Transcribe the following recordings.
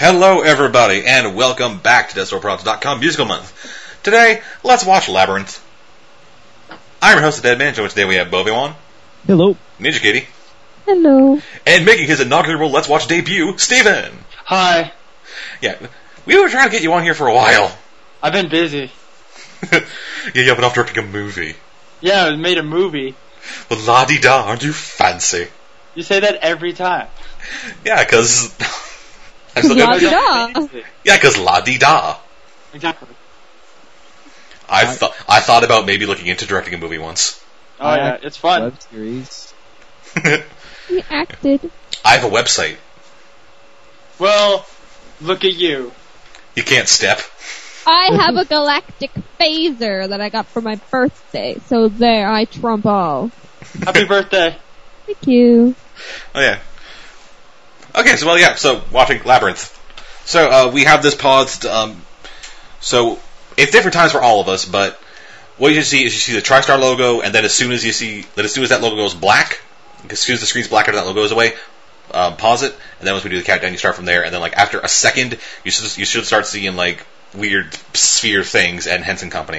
Hello, everybody, and welcome back to DeadStoryProducts.com Musical Month. Today, let's watch Labyrinth. I'm your host, the Dead Man. Joined today we have Boviwan. Hello. Ninja Katie. Hello. And making his inaugural Let's Watch debut, Steven. Hi. Yeah, we were trying to get you on here for a while. I've been busy. Yeah, you've been off directing a movie. Yeah, I made a movie. Well, la-di-da, aren't you fancy? You say that every time. Yeah, because... La-di-da. Yeah, because la-di-da. Exactly. I thought about maybe looking into directing a movie once. Oh yeah, it's fun. Web series. We acted. I have a website. Well, look at you. You can't step. I have a galactic phaser that I got for my birthday, so there, I trump all. Happy birthday. Thank you. Oh yeah. Okay, so watching Labyrinth. So we have this paused. So it's different times for all of us, but what you see is you see the TriStar logo, and then as soon as that logo goes black, as soon as the screen's black after that logo goes away, pause it, and then once we do the countdown, you start from there, and then like after a second, you should start seeing like weird sphere things and Henson Company.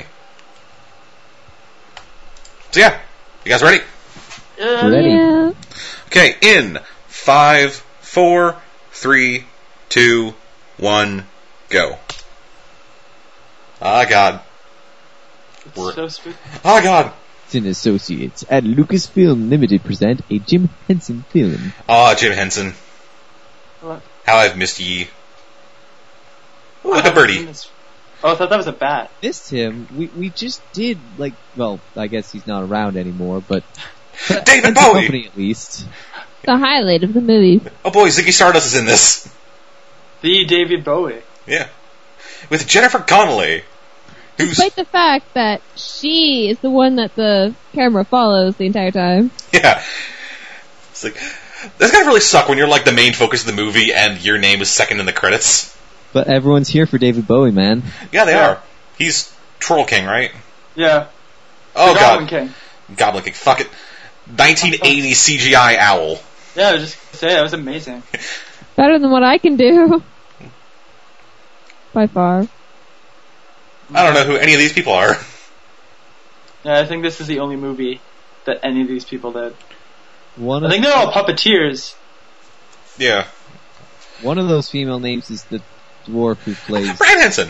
So yeah, you guys ready? Ready. Yeah. Okay, in 5, 4, 3, 2, 1, go. Ah, God. It's so spooky. Ah, God. Henson Associates at Lucasfilm Limited present a Jim Henson film. Ah, Jim Henson. What? How I've missed ye. Ooh, look, a birdie. Oh, I thought that was a bat. Missed him. We just did, like, well, I guess he's not around anymore, but... David Henson Bowie! Company, at least. The highlight of the movie. Oh boy, Ziggy Stardust is in this. The David Bowie. Yeah. With Jennifer Connelly. Who's... Despite the fact that she is the one that the camera follows the entire time. Yeah. It's like... That's gotta really suck when you're like the main focus of the movie and your name is second in the credits. But everyone's here for David Bowie, man. Yeah, they are. He's Troll King, right? Yeah. Oh, The God. Goblin King. Goblin King. Fuck it. 1980 CGI owl. Yeah, I was just gonna say, that was amazing. Better than what I can do. By far. I don't know who any of these people are. Yeah, I think this is the only movie that any of these people did. One I think they're all puppeteers. Yeah. One of those female names is the dwarf who plays... Brian Henson.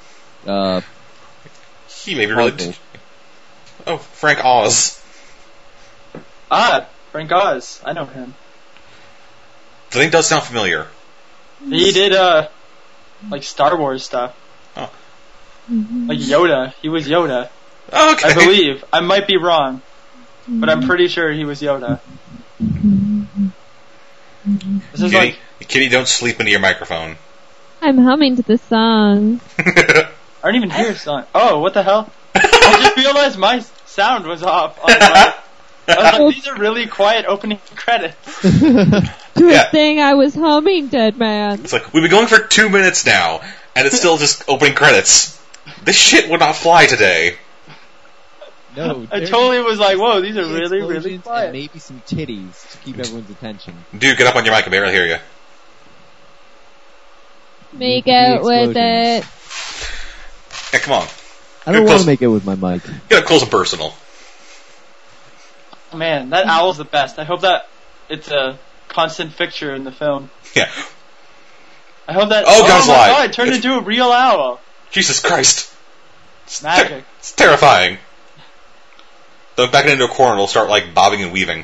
He may be Marvel. related. Oh, Frank Oz. Ah, Frank Oz. I know him. The name does sound familiar. He did, like Star Wars stuff. Oh. Like Yoda. He was Yoda. Oh, okay. I believe. I might be wrong. But I'm pretty sure he was Yoda. This is like... Kitty, don't sleep into your microphone. I'm humming to the song. I don't even hear a song. Oh, what the hell? I just realized my sound was off. I was like, these are really quiet opening credits. Good thing I was humming, Dead Man. It's like, we've been going for 2 minutes now, and it's still just opening credits. This shit would not fly today. No, I totally was like, whoa, these are the really, really explosions quiet. and maybe some titties to keep everyone's attention. Dude, get up on your mic, I can barely hear you. Make out with it. Yeah, come on. I don't want to make it with my mic. Get up close and personal. Man, that owl's the best. I hope that it's a constant fixture in the film. Yeah. I hope that... Oh, my God's lie. God, it turned into a real owl. Jesus Christ. It's magic. It's terrifying. Don't back it into a corner, it'll start like bobbing and weaving.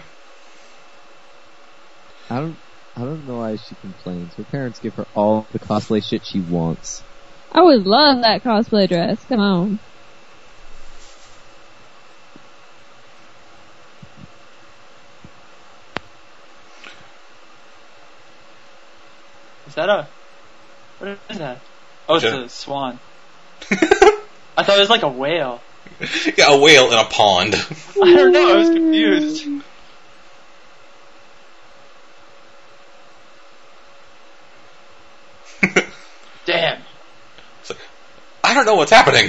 I don't know why she complains. Her parents give her all the cosplay shit she wants. I would love that cosplay dress. Come on. Is that a... What is that? Oh, it's a swan. Yeah, I thought it was like a whale. a whale in a pond. I don't know, I was confused. Damn. It's like, I don't know what's happening.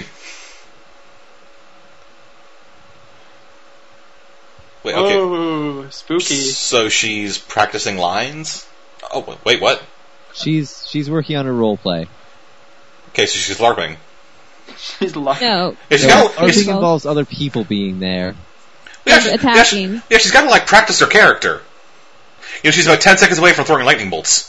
Wait, okay. Oh, spooky. So she's practicing lines? Oh, wait, what? She's working on her role play. Okay, so she's LARPing. She's lucky. No. Yeah, she's So got, LARPing involves other people being there. Attacking. She's got to like practice her character. You know, she's about 10 seconds away from throwing lightning bolts.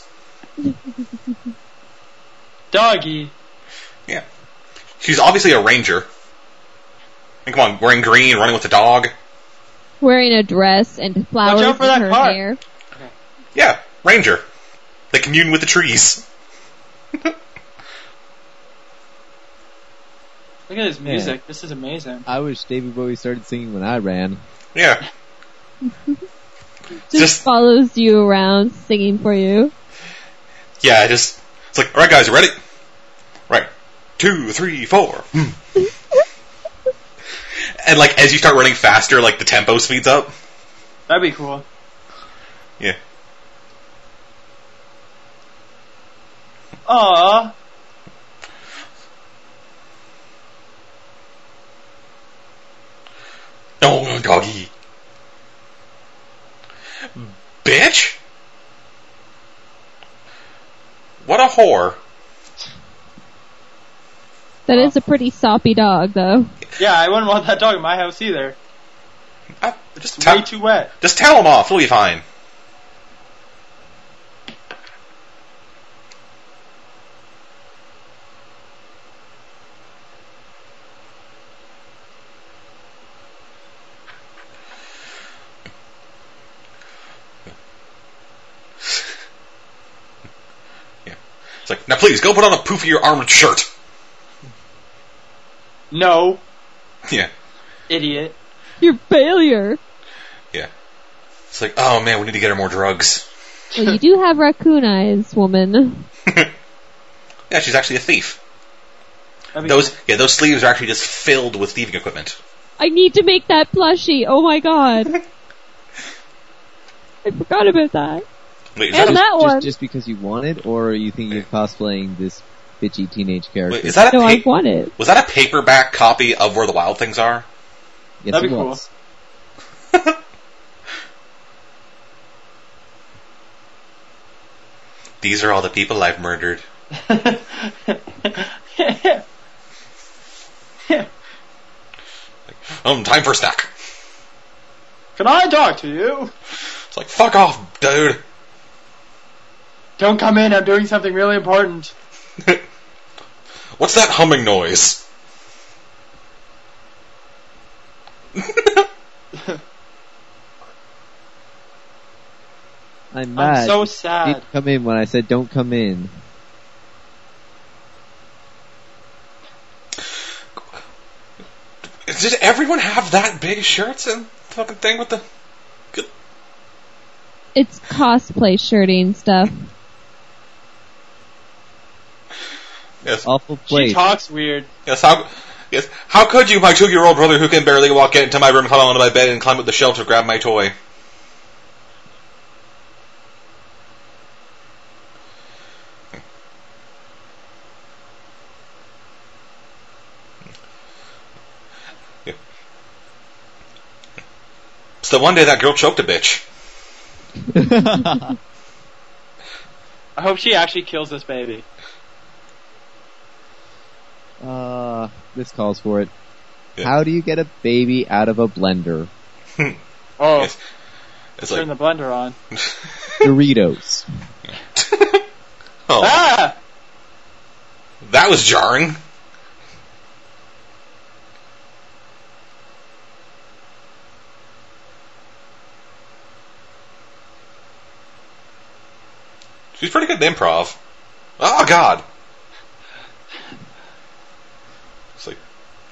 Doggy. Yeah. She's obviously a ranger. And come on, wearing green, running with the dog. Wearing a dress and flowers out for in that her car. hair. Yeah, ranger. They commune with the trees. Look at his music. This is amazing. I wish David Bowie started singing when I ran. Yeah. Just follows you around singing for you. Yeah, it's like, alright guys, you ready? Right. 2, 3, 4. And like, as you start running faster, like, the tempo speeds up. That'd be cool. Yeah. Aww. Oh, doggy. Bitch? What a whore. That is a pretty soppy dog, though. Yeah, I wouldn't want that dog in my house either. Just Way too wet. Just towel him off, it'll be fine. It's like, now please, go put on a poofier armored shirt. No. Yeah. Idiot. Your failure. Yeah. It's like, oh man, we need to get her more drugs. Well, you do have raccoon eyes, woman. Yeah, she's actually a thief. That'd be Those sleeves are actually just filled with thieving equipment. I need to make that plushie. Oh my god. I forgot about that. Wait, is And that, that one. Just because you want it, or you think you're cosplaying this bitchy teenage character? wait, is that a No, I want it. was that a paperback copy of Where the Wild Things Are? Yes, That'd it be cool. was. These are all the people I've murdered. Time for a snack. Can I talk to you? It's like, fuck off, dude. Don't come in, I'm doing something really important. What's that humming noise? I'm mad. I'm so You sad. didn't come in when I said don't come in. Did everyone have that big shirts and fucking thing with the... It's cosplay shirting stuff. Yes. Awful She place. talks weird. Yes, how could you, my 2-year-old brother who can barely walk, get into my room, climb onto my bed, and climb up the shelf to grab my toy? Yeah. So one day that girl choked a bitch. I hope she actually kills this baby. This calls for it. Yeah. How do you get a baby out of a blender? Oh, Yes. It's turn like, the blender on. Doritos. oh, Ah! that was jarring. She's pretty good at improv. Oh, God. It's like...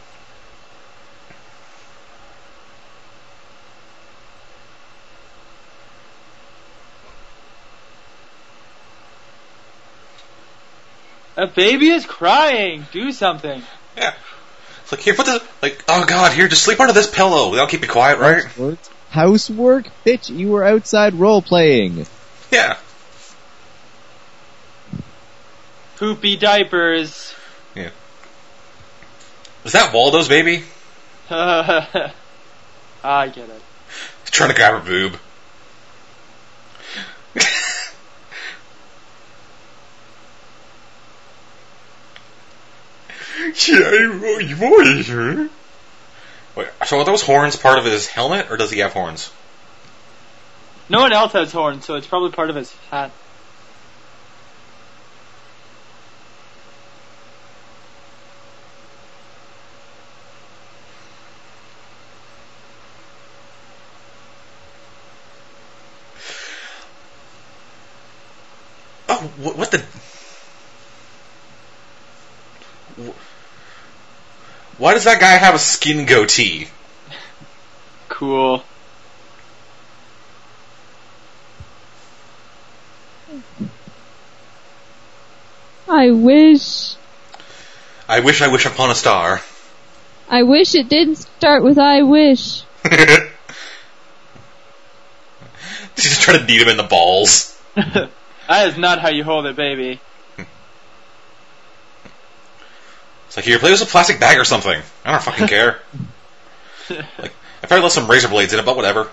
A baby is crying. Do something. Yeah. It's like, here, put this... Like, oh, God, here, just sleep under this pillow. That'll keep you quiet, right? Housework? Bitch, you were outside role-playing. Yeah. Poopy diapers. Yeah. Is that Waldo's baby? I get it. He's trying to grab her boob. Voyager. Wait, so are those horns part of his helmet, or does he have horns? No one else has horns, so it's probably part of his hat. Oh, what the... Why does that guy have a skin goatee? Cool. I wish I wish upon a star. it didn't start with I wish. She's just trying to beat him in the balls. That is not how you hold it, baby. It's like, here, play with a plastic bag or something. I don't fucking care. Like, I probably left some razor blades in it, but whatever.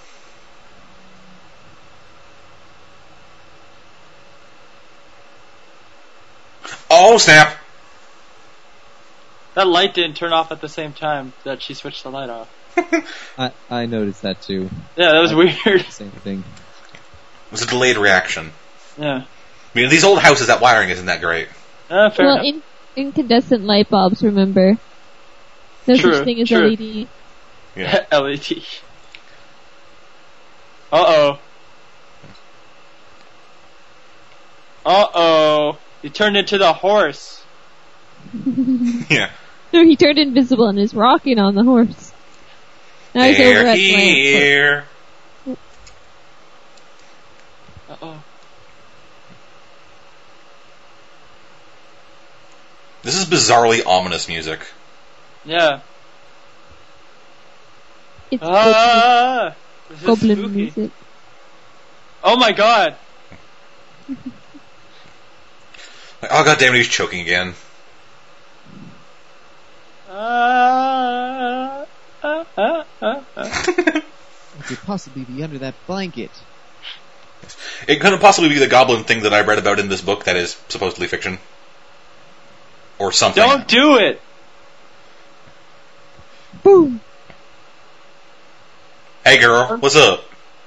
Oh, snap! That light didn't turn off at the same time that she switched the light off. I noticed that too. Yeah, that was weird. Same thing. It was a delayed reaction. Yeah. I mean, in these old houses, that wiring isn't that great. Fair Well, enough. incandescent light bulbs, remember? No True, such thing as true. LED. Yeah. LED. Uh-oh. Uh-oh. You turned into the horse. Yeah. No, he turned invisible and is rocking on the horse. Now he's over They're at here. Uh-oh. This is bizarrely ominous music. Yeah. It's Ah! This is goblin spooky. music. Oh my god! Like, oh, goddammit, he's choking again. What could possibly be under that blanket? It couldn't possibly be the goblin thing that I read about in this book that is supposedly fiction. Or something. Don't do it! Boom! Hey girl, what's up?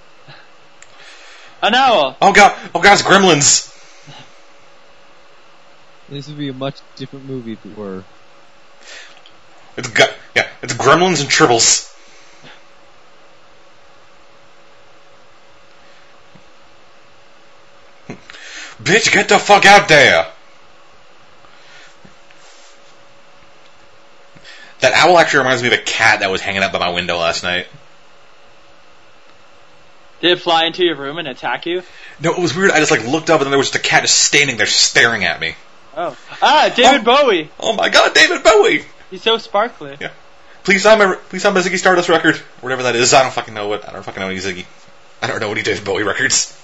An owl! Oh god, it's gremlins! This would be a much different movie if it were. It's gremlins and tribbles. Bitch, get the fuck out there! That owl actually reminds me of a cat that was hanging out by my window last night. Did it fly into your room and attack you? No, it was weird. I just looked up and then there was just a cat just standing there staring at me. Oh. Ah, David Bowie! Oh my god, David Bowie! He's so sparkly. Yeah. Please sign my Ziggy Stardust record. Whatever that is. I don't fucking know any Ziggy. I don't know any David Bowie records.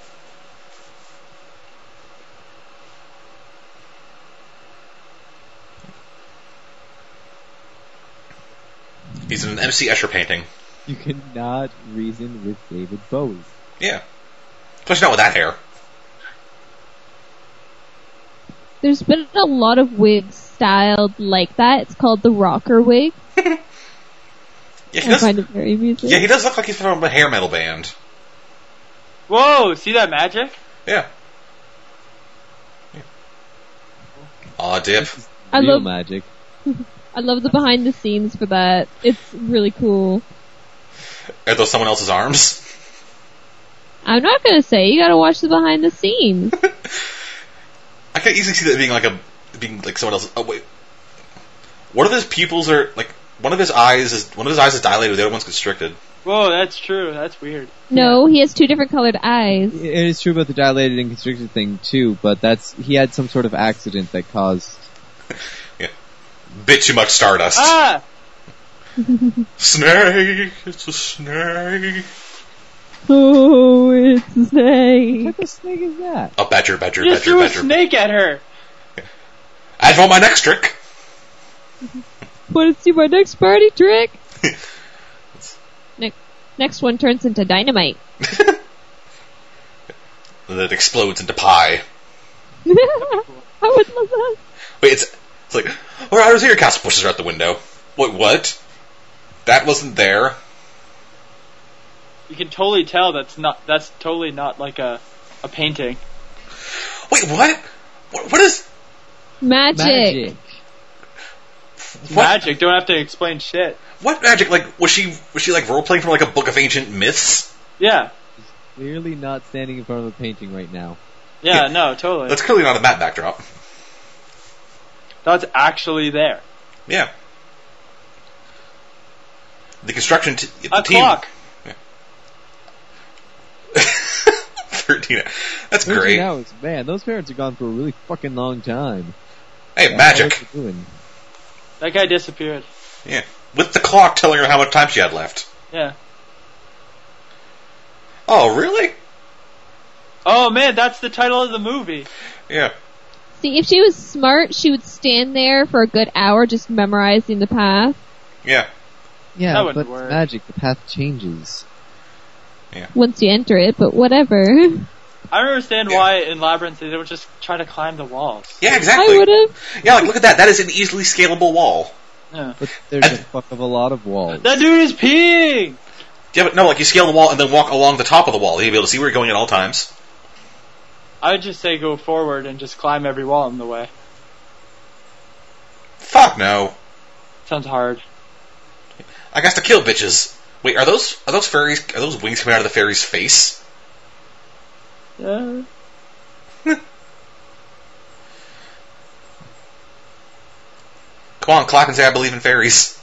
He's in an MC Escher painting. You cannot reason with David Bowie. Yeah. Especially not with that hair. There's been a lot of wigs styled like that. It's called the rocker wig. Yeah, he I does. find it very amusing. Yeah, he does look like he's from a hair metal band. Whoa, see that magic? Yeah. Aw, dip. I Real love- magic. I love the behind the scenes for that. It's really cool. Are those someone else's arms? I'm not gonna say, you gotta watch the behind the scenes. I can easily see that being like someone else. Oh wait, one of his pupils are like one of his eyes is dilated, the other one's constricted. Whoa, that's true. That's weird. No, he has two different colored eyes. It is true about the dilated and constricted thing too, but he had some sort of accident that caused. Yeah, bit too much stardust. Ah! Snake, it's a snake. Oh, it's a snake. What type of snake is that? Oh, badger. You just threw a snake at her. As for my next trick. Want to see my next party trick? Next one turns into dynamite. That explodes into pie. I would love that. Wait, it's like, Or I was here, Castle pushes her out the window. Wait, what? That wasn't there. You can totally tell that's totally not like a painting. Wait, what? What is... Magic. What? Magic, don't have to explain shit. What magic? Like, was she like role-playing from like a book of ancient myths? Yeah. Clearly not standing in front of a painting right now. Yeah, no, totally. That's clearly not a map backdrop. That's actually there. Yeah. The construction A clock. Yeah. 13. That's 13 great. hours. Man, those parents are gone for a really fucking long time. Hey, What magic. are they doing? That guy disappeared. Yeah. With the clock telling her how much time she had left. Yeah. Oh, really? Oh man, that's the title of the movie. Yeah. See, if she was smart, she would stand there for a good hour just memorizing the path. Yeah. That Yeah, wouldn't but work. it's magic. The path changes. Once you enter it, but whatever. I don't understand Yeah. why in Labyrinth they don't just try to climb the walls. Yeah, I exactly. would have. Yeah, like, look at that. That is an easily scalable wall. Yeah. But there's And- a fuck of a lot of walls. That dude is peeing! Yeah, but no, like, you scale the wall and then walk along the top of the wall. You'll be able to see where you're going at all times. I would just say go forward and just climb every wall in the way. Fuck no. Sounds hard. I got to kill bitches. Wait, are those fairies? Are those wings coming out of the fairy's face? Yeah. Come on, clap and say I believe in fairies.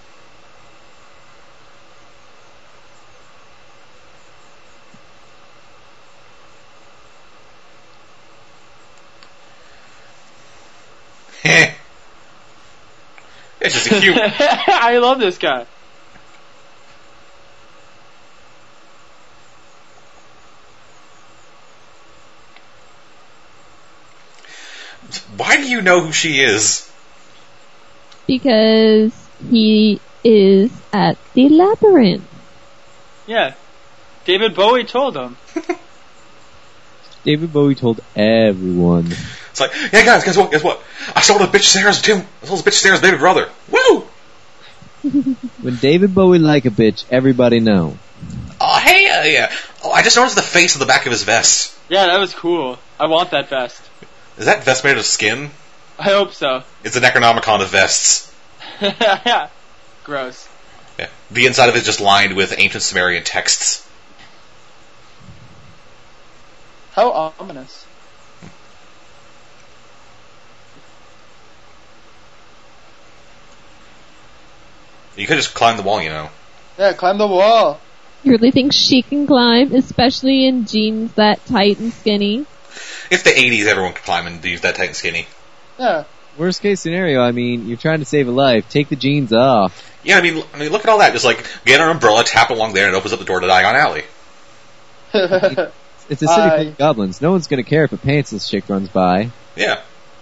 Heh. It's just a cute. I love this guy. Why do you know who she is? Because he is at the labyrinth. Yeah. David Bowie told him. David Bowie told everyone. It's like, hey guys, guess what? Guess what? I sold a bitch Sarah's baby brother. Woo! When David Bowie like a bitch, everybody know. Oh hey, yeah. Oh, I just noticed the face on the back of his vest. Yeah, that was cool. I want that vest. Is that vest made of skin? I hope so. It's an Necronomicon of vests. Yeah. Gross. Yeah. The inside of it is just lined with ancient Sumerian texts. How ominous. You could just climb the wall, you know. Yeah, climb the wall. You really think she can climb, especially in jeans that tight and skinny? It's the 80s, everyone could climb and use that tight and skinny. Yeah. Worst case scenario, I mean, you're trying to save a life. Take the jeans off. Yeah, I mean, look at all that. Just like, get an umbrella, tap along there, and it opens up the door to Diagon Alley. It's a city full of goblins. No one's gonna care if a pantsless chick runs by. Yeah.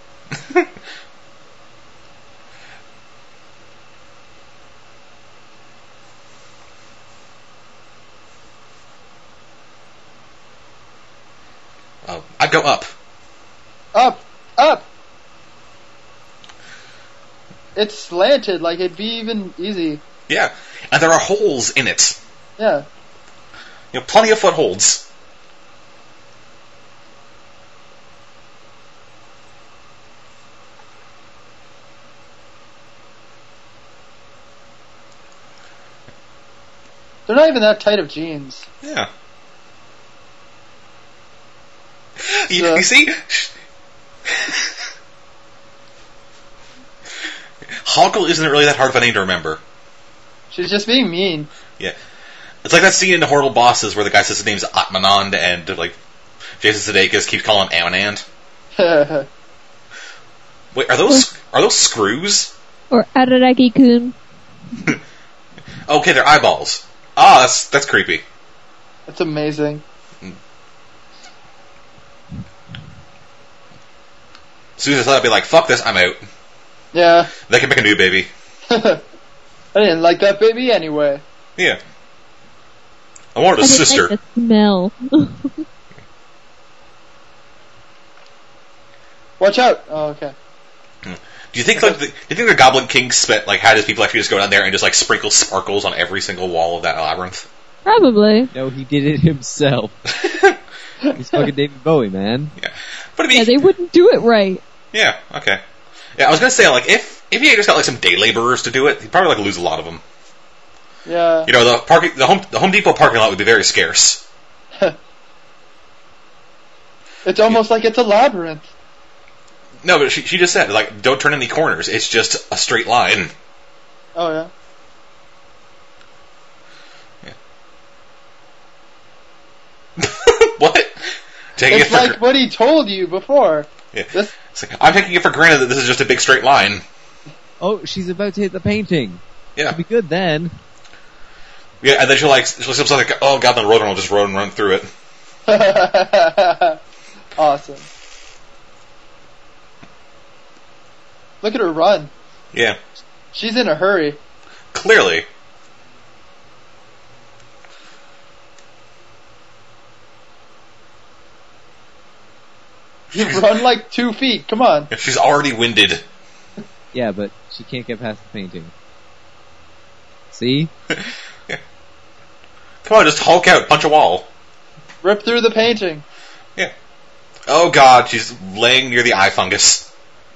I'd go up. Up! Up! It's slanted, like it'd be even easy. Yeah. And there are holes in it. Yeah. You know, plenty of footholds. They're not even that tight of jeans. Yeah. You see? Hoggle isn't really that hard of a name to remember. She's just being mean. Yeah. It's like that scene in Horrible Bosses where the guy says his name's Atmanand and, like, Jason Sudeikis keeps calling him Amanand. Wait, are those screws? Or Araragi-kun. Okay, they're eyeballs. Ah, that's creepy. That's amazing. As soon as I thought I'd be like, fuck this, I'm out. Yeah. They can make a new baby. I didn't like that baby anyway. Yeah. I wanted a I didn't sister. like the smell. Watch out! Oh, okay. Do you think the Goblin King had his people actually just go down there and just like sprinkle sparkles on every single wall of that labyrinth? Probably. No, he did it himself. He's fucking David Bowie, man. Yeah, but I mean, Yeah, they wouldn't do it right. yeah, okay. Yeah, I was gonna say like if he had just got like some day laborers to do it, he'd probably like lose a lot of them. Yeah. You know, the Home Depot parking lot would be very scarce. It's almost like it's a labyrinth. No, but she just said like don't turn any corners. It's just a straight line. Oh yeah. What? It's like what he told you before. Yeah. It's like, I'm taking it for granted that this is just a big straight line. Oh, she's about to hit the painting. Yeah. It'll be good then. Yeah, and then she'll something like, oh god, then Roadrunner will just run through it. Awesome. Look at her run. Yeah. She's in a hurry. Clearly. You run like 2 feet. Come on. She's already winded. Yeah, but she can't get past the painting. See? Yeah. Come on, just Hulk out, punch a wall. Rip through the painting. Yeah. Oh god, she's laying near the eye fungus.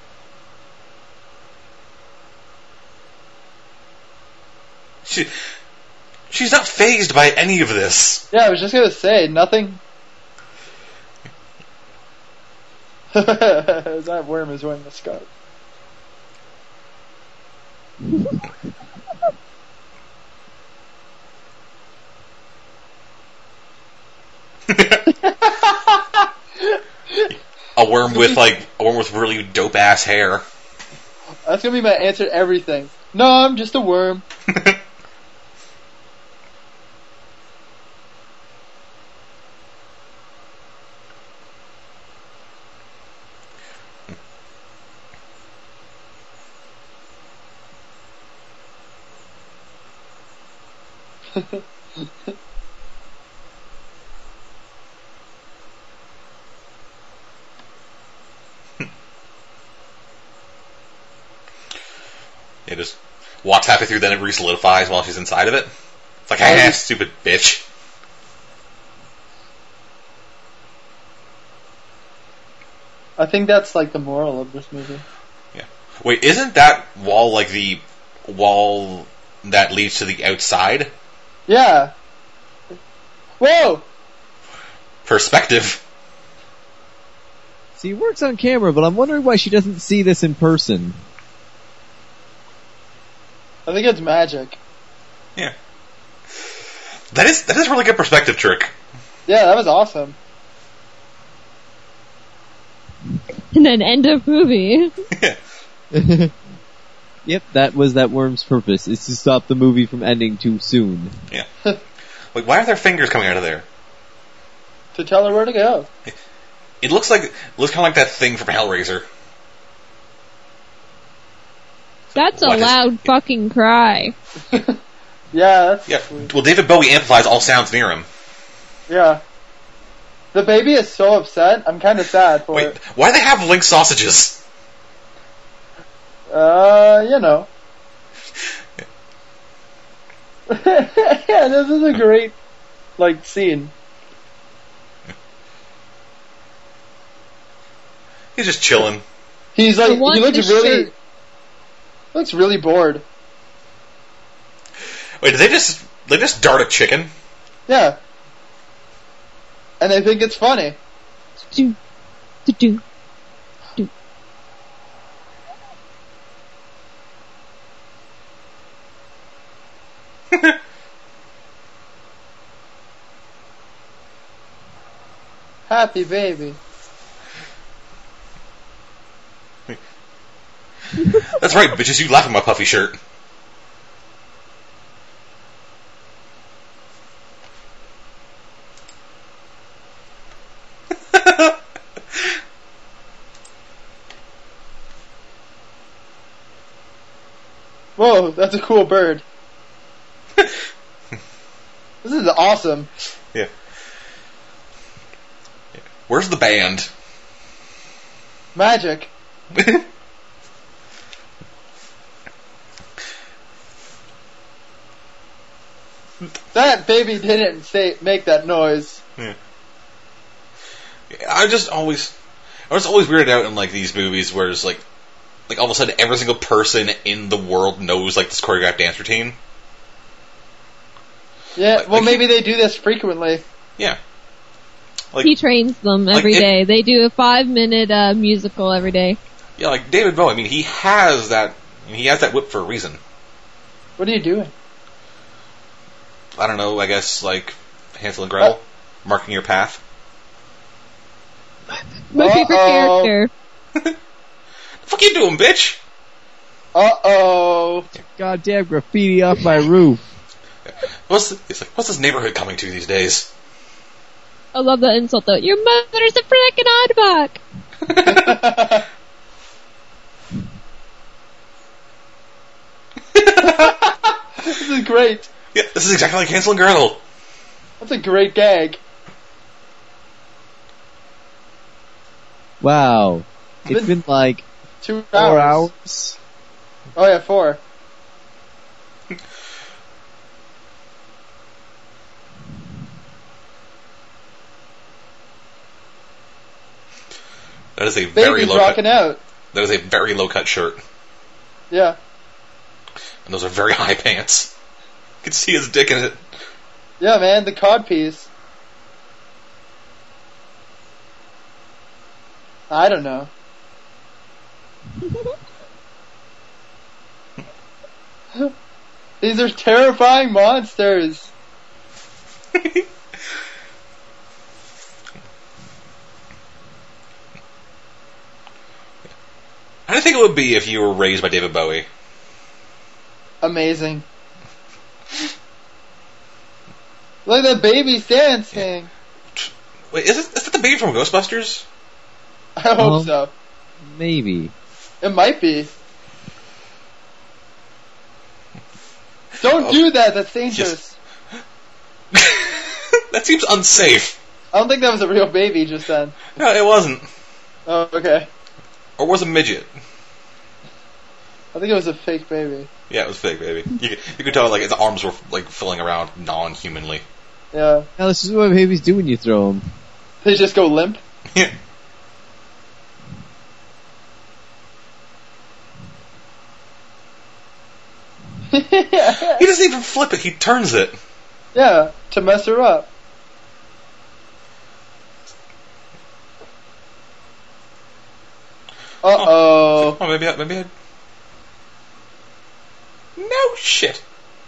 She's not fazed by any of this. Yeah, I was just gonna say, nothing. That worm is wearing the scarf. A worm with really dope ass hair. That's gonna be my answer to everything. No, I'm just a worm. It just walks halfway through, then it re-solidifies while she's inside of it. It's like, hey, stupid bitch. I think that's like the moral of this movie. Yeah. Wait, isn't that wall like the wall that leads to the outside? Yeah. Whoa! Perspective. See, it works on camera, but I'm wondering why she doesn't see this in person. I think it's magic. Yeah. That is a really good perspective trick. Yeah, that was awesome. And then end of movie. Yep, that was that worm's purpose, is to stop the movie from ending too soon. Yeah. Like, why are there fingers coming out of there? To tell her where to go. It looks kind of like that thing from Hellraiser. That's a What is- loud fucking cry. Yeah, that's Yeah. sweet. Well, David Bowie amplifies all sounds near him. Yeah. The baby is so upset. I'm kind of sad for Wait, it. why do they have Link sausages? You know. Yeah, this is a great, like, scene. He's just chilling. He's like, I want he looks this really, shirt. looks really bored. Wait, did they just dart a chicken? Yeah. And I think it's funny. Do, do, do, do. Happy baby. That's right, bitches. You laugh at my puffy shirt. Whoa, that's a cool bird. This is awesome. Yeah. Where's the band? Magic. That baby didn't make that noise. Yeah. I was always weirded out in like these movies where it's like all of a sudden every single person in the world knows like this choreographed dance routine. Yeah, well, maybe they do this frequently. Yeah. Like, he trains them every day. They do a 5-minute musical every day. Yeah, like David Bowie. I mean, he has that whip for a reason. What are you doing? I don't know. I guess like Hansel and Gretel, marking your path. My favorite character. The fuck you doing, bitch? Goddamn graffiti off my roof. What's this neighborhood coming to these days? I love that insult though. Your mother's a frickin' oddbach. This is great. Yeah, this is exactly like Hansel and Gretel. That's a great gag. Wow. It's been like 2 4 hours. Oh yeah, 4. That is a very Baby's low rocking cut. out. That is a very low cut shirt, Yeah. and those are very high pants. You can see his dick in it. Yeah, man, the codpiece. I don't know. These are terrifying monsters. How do you think it would be if you were raised by David Bowie? Amazing. Look at the baby dancing. Wait, is that the baby from Ghostbusters? I hope so. Maybe. It might be. Don't do that, that's dangerous. That seems unsafe. I don't think that was a real baby just then. No, it wasn't. Oh, okay. Or was a midget. I think it was a fake baby. Yeah, it was fake, baby. You could tell like his arms were like filling around non-humanly. Yeah. Now this is what babies do when you throw them. They just go limp. Yeah. He doesn't even flip it, he turns it. Yeah, to mess her up. Uh-oh. Oh, maybe I... No shit.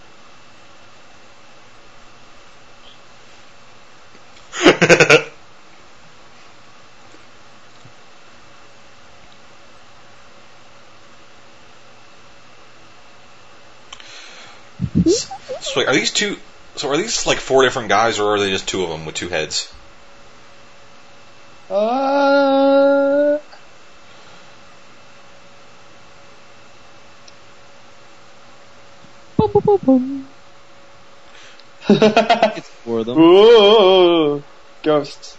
So wait, are these two... So are these like 4 different guys, or are they just 2 of them with 2 heads? Boom, boom, boom, boom. It's 4 of them. Ooh, ghosts.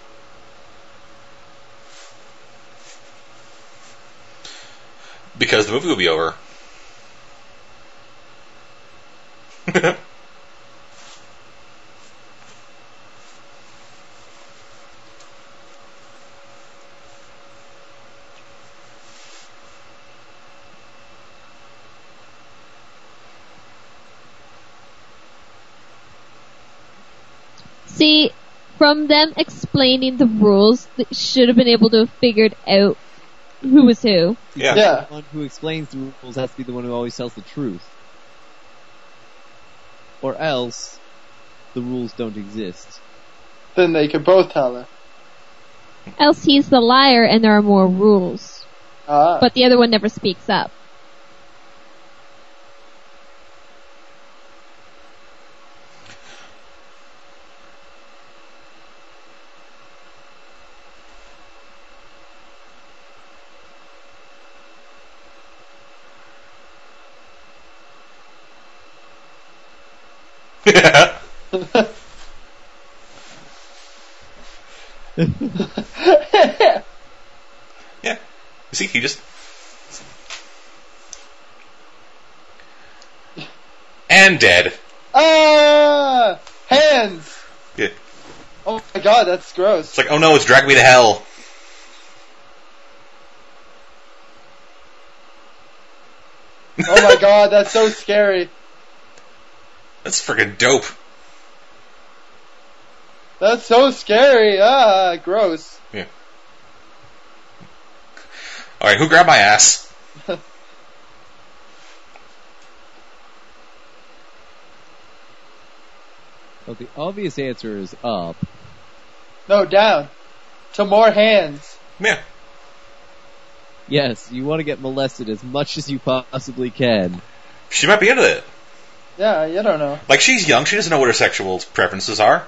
Because the movie will be over. See, from them explaining the rules, they should have been able to have figured out who was who. Yeah. Yeah. The one who explains the rules has to be the one who always tells the truth. Or else, the rules don't exist. Then they could both tell her. Else he's the liar and there are more rules. But the other one never speaks up. Yeah. Yeah. You see, he just... And dead. Ah! Hands! Yeah. Oh my god, that's gross. It's like, oh no, it's dragging me to hell. Oh my god, that's so scary. That's freaking dope. That's so scary. Ah, gross. Yeah. Alright, who grabbed my ass? Well, the obvious answer is up. No, down. To more hands. Yeah. Yes, you want to get molested as much as you possibly can. She might be into it. Yeah, you don't know. Like, she's young, she doesn't know what her sexual preferences are.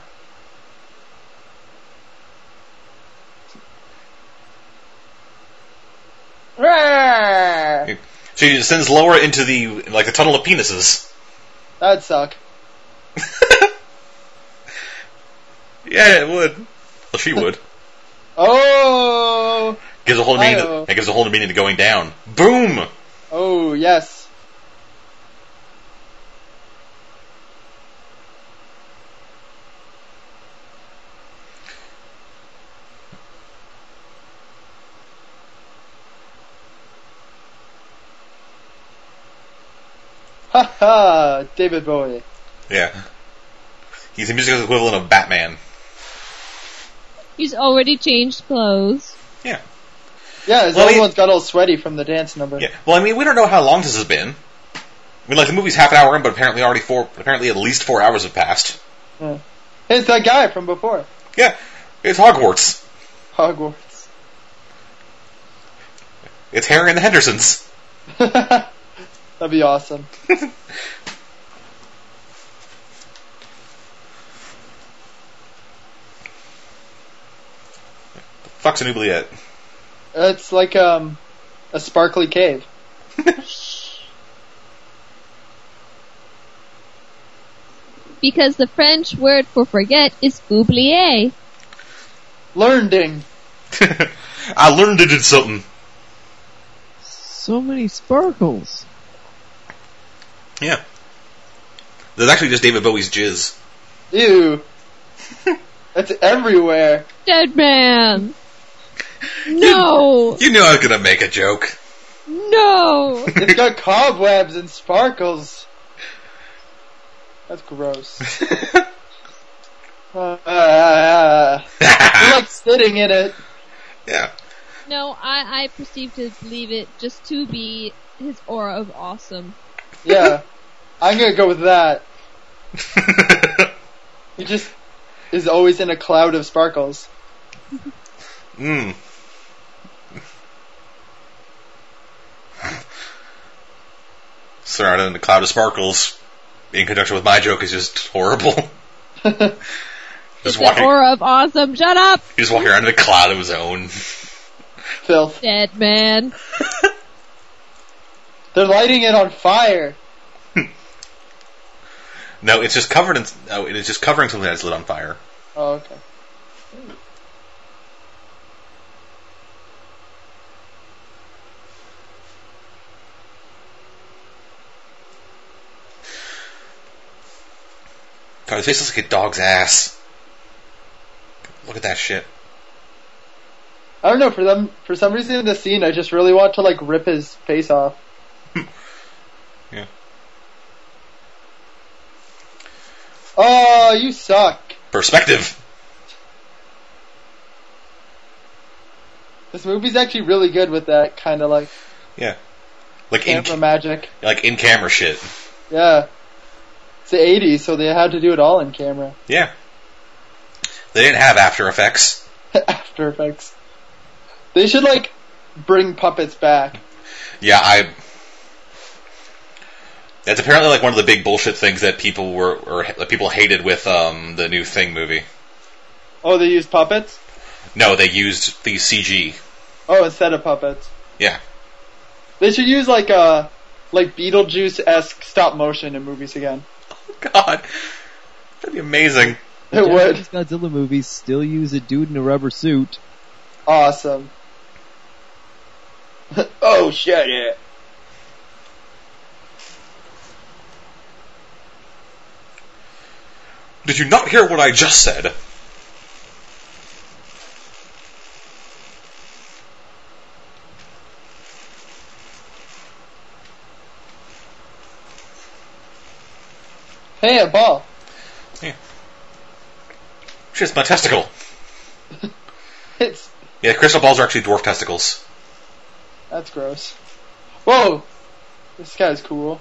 Rawr! She descends lower into the tunnel of penises. That'd suck. Yeah, it would. Well, she would. Oh! Gives a whole meaning. Hi-oh. It gives a whole meaning to going down. Boom. Oh, yes. Ha ha! David Bowie. Yeah. He's the musical equivalent of Batman. He's already changed clothes. Yeah. Yeah, his Well, old he- one's got all sweaty from the dance number. Yeah. Well, I mean, we don't know how long this has been. I mean, like, the movie's half an hour in, but apparently at least 4 hours have passed. Yeah. It's that guy from before. Yeah. It's Hogwarts. Hogwarts. It's Harry and the Hendersons. That'd be awesome. Fuck's an oubliette. It's like a sparkly cave. Because the French word for forget is oublier. Learning. I learned it did something. So many sparkles. Yeah. There's actually just David Bowie's jizz. Ew. It's everywhere. Dead man! No! You knew I was gonna make a joke. No! It's got cobwebs and sparkles. That's gross. You're like sitting in it. Yeah. No, I perceive to believe it just to be his aura of awesome. Yeah. I'm gonna go with that. He just is always in a cloud of sparkles. Mmm. Surrounded in a cloud of sparkles, in conjunction with my joke, is just horrible. It's Just an walking, aura of awesome. Shut up! he's walking around in a cloud of his own. Filth. Dead man. They're lighting it on fire. No, it's just covered in. No, it is just covering something that's lit on fire. Oh, okay. God, his face looks like a dog's ass. Look at that shit. I don't know, for some reason in the scene, I just really want to, like, rip his face off. Yeah. Oh, you suck. Perspective. This movie's actually really good with that kind of, like, Yeah. Like camera magic. in camera shit. Yeah. It's the 80s, so they had to do it all in camera. Yeah. They didn't have After Effects. After Effects. They should, like, bring puppets back. Yeah, That's apparently like one of the big bullshit things that people that people hated with the new Thing movie. Oh, they used puppets? No, they used the CG. Oh, instead of puppets. Yeah. They should use, like, Beetlejuice-esque stop motion in movies again. God, that'd be amazing. It would. Japanese Godzilla movies still use a dude in a rubber suit. Awesome. Oh, shut it. Did you not hear what I just said? Hey, a ball. Just my testicle. It's Yeah, crystal balls are actually dwarf testicles. That's gross. Whoa! This guy's cool.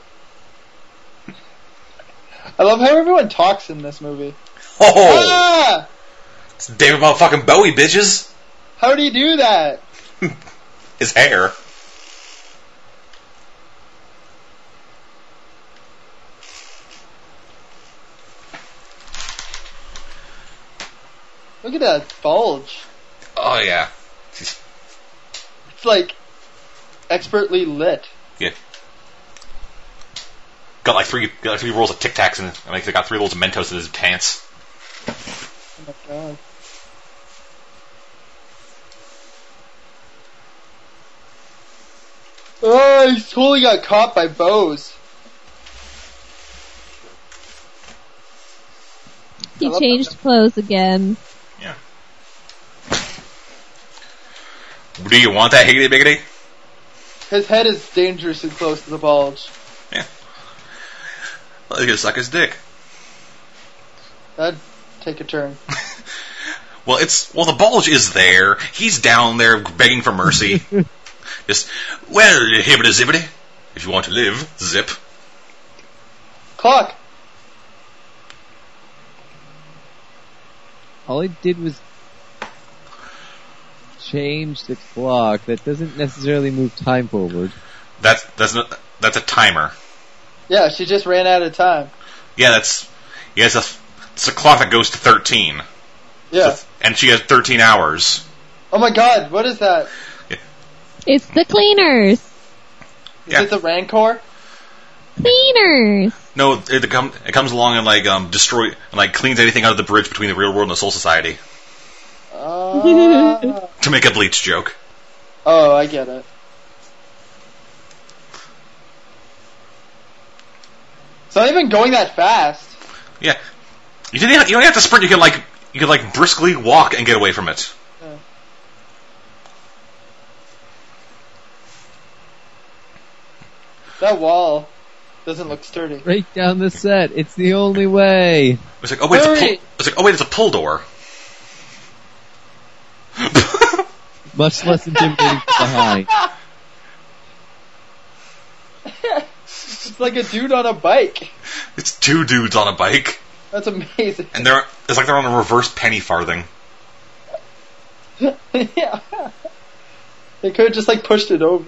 I love how everyone talks in this movie. Oh! Ah! It's David motherfucking Bowie, bitches! How do you do that? His hair. Look at that bulge. Oh, yeah. It's like expertly lit. Yeah. Got like three rolls of Tic Tacs and like they got 3 rolls of Mentos in his pants. Oh my god. Oh, he totally got caught by bows. He changed clothes again. Yeah. Do you want that higgity biggity? His head is dangerously close to the bulge. Yeah. Well, he's gonna suck his dick. That'd take a turn. Well, the bulge is there. He's down there begging for mercy. Just, well, hibbity zibbity. If you want to live, zip. Clock. All I did was change the clock. That doesn't necessarily move time forward. That's a timer. Yeah, she just ran out of time. Yeah, it's a clock that goes to 13. Yeah. And she has 13 hours. Oh my god, what is that? It's the cleaners. Is it the Rancor? Cleaners. No, it comes along and destroy and cleans anything out of the bridge between the real world and the Soul Society. To make a Bleach joke. Oh, I get it. It's not even going that fast. Yeah, you don't have to sprint. You can briskly walk and get away from it. Yeah. That wall doesn't look sturdy. Break down the set. It's the only way. It's like, oh wait, Hurry! it's a pull door. Much less intimidating from behind. It's like a dude on a bike. It's 2 dudes on a bike, That's amazing. and it's like they're on a reverse penny farthing. Yeah. They could have just pushed it over.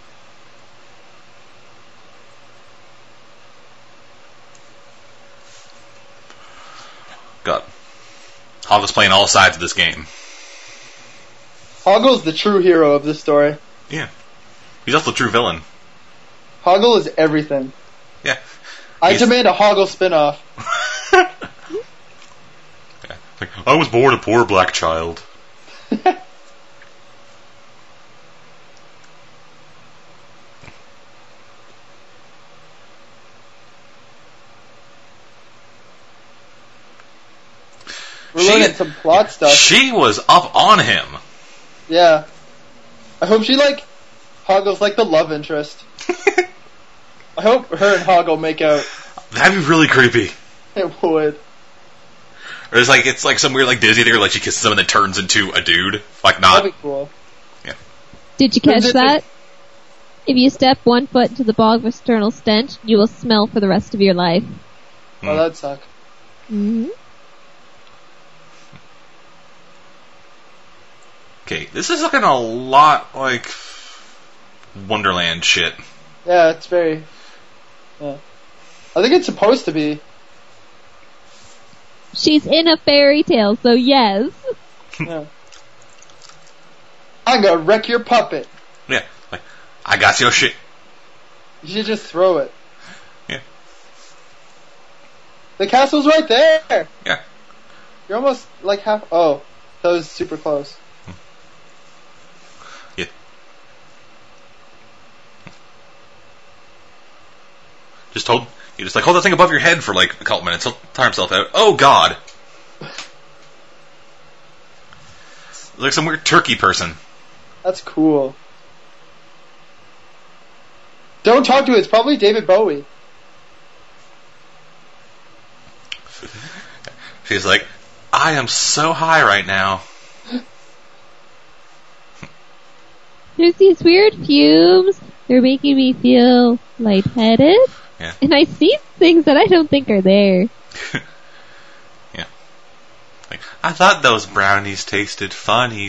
God, Hogle's playing all sides of this game. Hoggle's the true hero of this story. Yeah, he's also the true villain. Hoggle is everything. Yeah, I demand a Hoggle spin-off. I was born a poor black child. We're learning some plot stuff. She was up on him. Yeah. I hope she Hoggle's the love interest. I hope her and Hoggle make out. That'd be really creepy. It would. Or it's like some weird Disney thing where she kisses him and then turns into a dude. Not. That'd be cool. Yeah. Did you catch that? If you step 1 foot into the bog of external stench, you will smell for the rest of your life. Oh, that'd suck. Mm-hmm. Okay, this is looking a lot like Wonderland shit. Yeah, it's very... Yeah. I think it's supposed to be. She's in a fairy tale, so yes. Yeah. I'm gonna wreck your puppet. Yeah, I got your shit. You should just throw it. Yeah. The castle's right there! Yeah. You're almost half... Oh, that was super close. Yeah. He just like, hold that thing above your head for like a couple minutes. He'll tire himself out. Oh God. Like some weird turkey person. That's cool. Don't talk to it. It's probably David Bowie. She's like, I am so high right now. There's these weird fumes. They're making me feel lightheaded. Yeah. And I see things that I don't think are there. Yeah. Like, I thought those brownies tasted funny.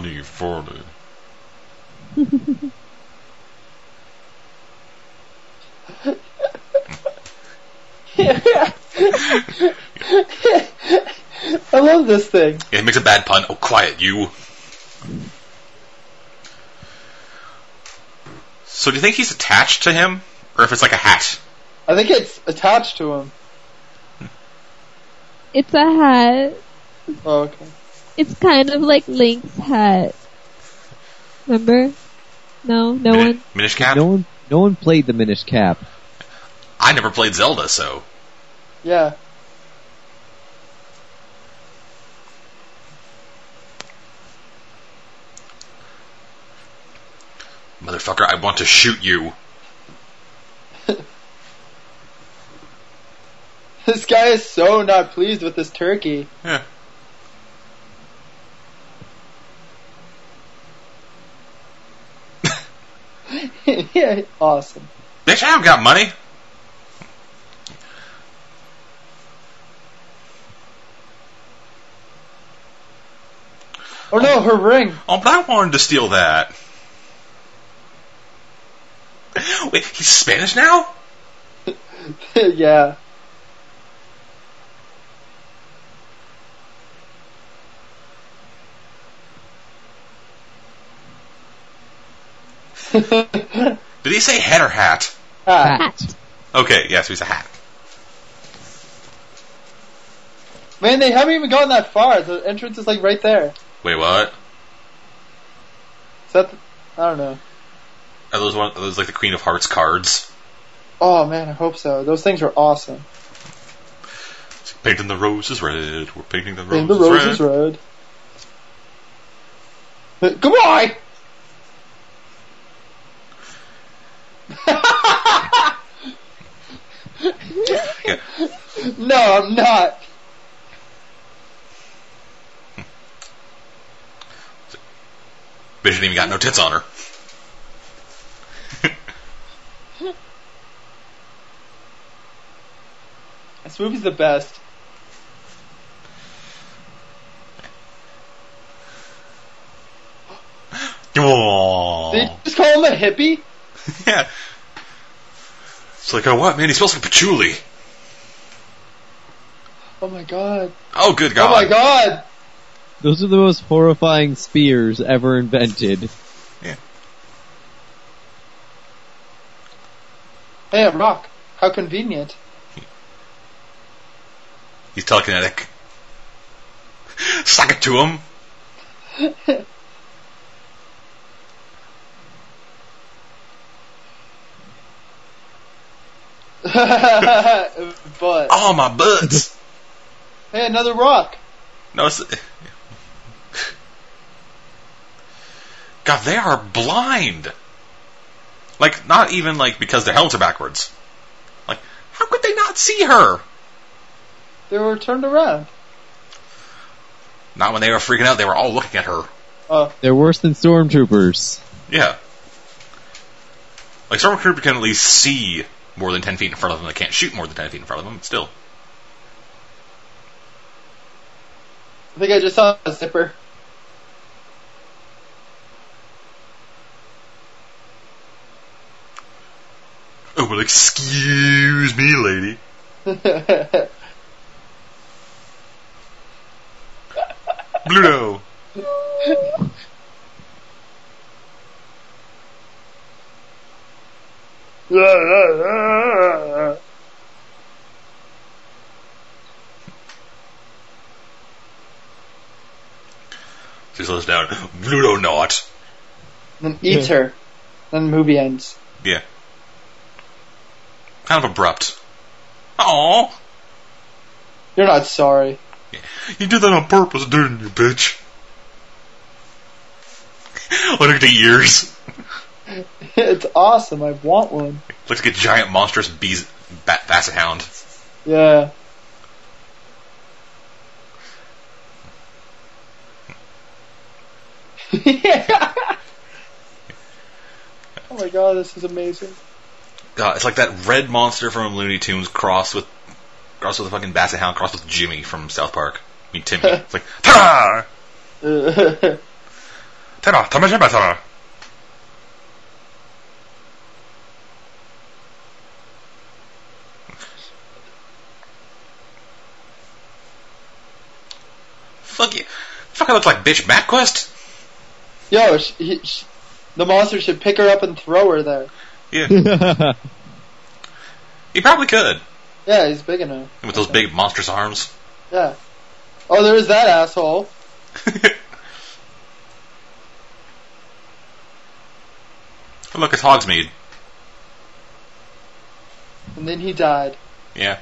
I love this thing. Yeah, he makes a bad pun. Oh, quiet, you. So do you think he's attached to him? Or if it's like a hat? I think it's attached to him. It's a hat. Oh, okay. It's kind of like Link's hat. Remember? No one? Minish Cap? No one played the Minish Cap. I never played Zelda, so... Yeah. Motherfucker, I want to shoot you. This guy is so not pleased with this turkey. Yeah. Yeah, awesome. Bitch, I haven't got money. Oh no, her ring. Oh, but I wanted to steal that. Wait, he's Spanish now? Yeah. Did he say head or hat? Hat. Okay, yes, he's a hat. Man, they haven't even gotten that far. The entrance is like right there. Wait, what? Is that I don't know. Are those like the Queen of Hearts cards? Oh man, I hope so. Those things were awesome. Painting the roses red. We're painting the roses, And the roses red. Goodbye! Yeah. No, I'm not. Bitch ain't even got no tits on her. This movie's the best. Aww. Did you just call him a hippie? Yeah. It's like, oh, what, man? He smells like patchouli. Oh my god. Oh, good God. Oh my god. Those are the most horrifying spears ever invented. Yeah. Hey, a rock. How convenient. He's telekinetic. Suck it to him. But Oh, my butts. hey, another rock. No, it's... God, they are blind. Like, not even, like, because their helmets are backwards. Like, how could they not see her? They were turned around. Not when they were freaking out, they were all looking at her. Oh, They're worse than stormtroopers. Yeah. Like, Stormtrooper can at least see more than 10 feet in front of them. They can't shoot more than 10 feet in front of them, but still. I think I just saw a zipper. Oh, well, excuse me, lady. Bluto. She slows down. Bluto not. Then eats her. Then the movie ends. Yeah. Kind of abrupt. Aww. You're not sorry. You did that on purpose, didn't you, bitch? Look at the ears. It's awesome. I want one. Looks like a giant monstrous basset hound. Yeah. Oh my god, this is amazing. God, it's like that red monster from Looney Tunes crossed with a fucking basset hound crossed with Jimmy from South Park. I mean Timmy. It's like ta-da! Ta-da! Ta-da! Ta-da! Fuck you. Fuck, I look like bitch MapQuest? Yo, the monster should pick her up and throw her there. Yeah. He probably could. Yeah, he's big enough. With those big monstrous arms. Yeah. Oh, there is that asshole. Oh, look, it's Hogsmeade. And then he died. Yeah.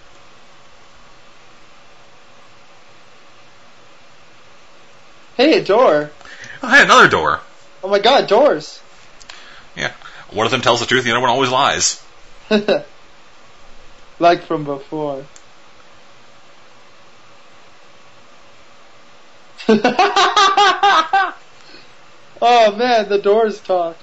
Hey, a door. Oh, hey, another door. Oh my god, doors. Yeah. One of them tells the truth, the other one always lies. Like from before. Oh man, the doors talk.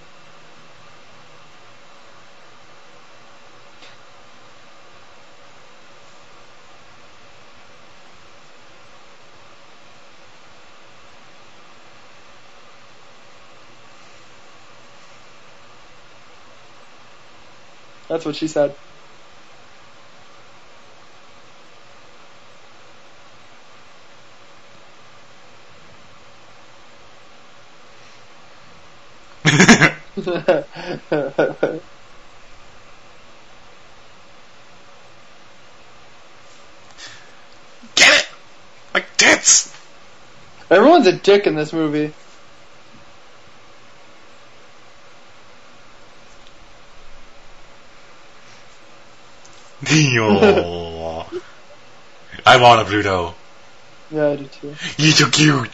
That's what she said. Get it! Like tits! Everyone's a dick in this movie. Oh. I want a Pluto. Yeah, I do too. You're so cute.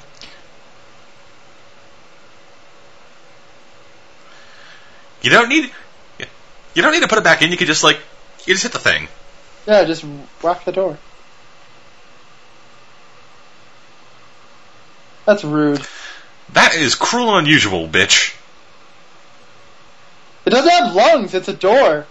You don't need to put it back in. You could just you just hit the thing. Yeah, just rock the door. That's rude. That is cruel and unusual, bitch. It doesn't have lungs, it's a door.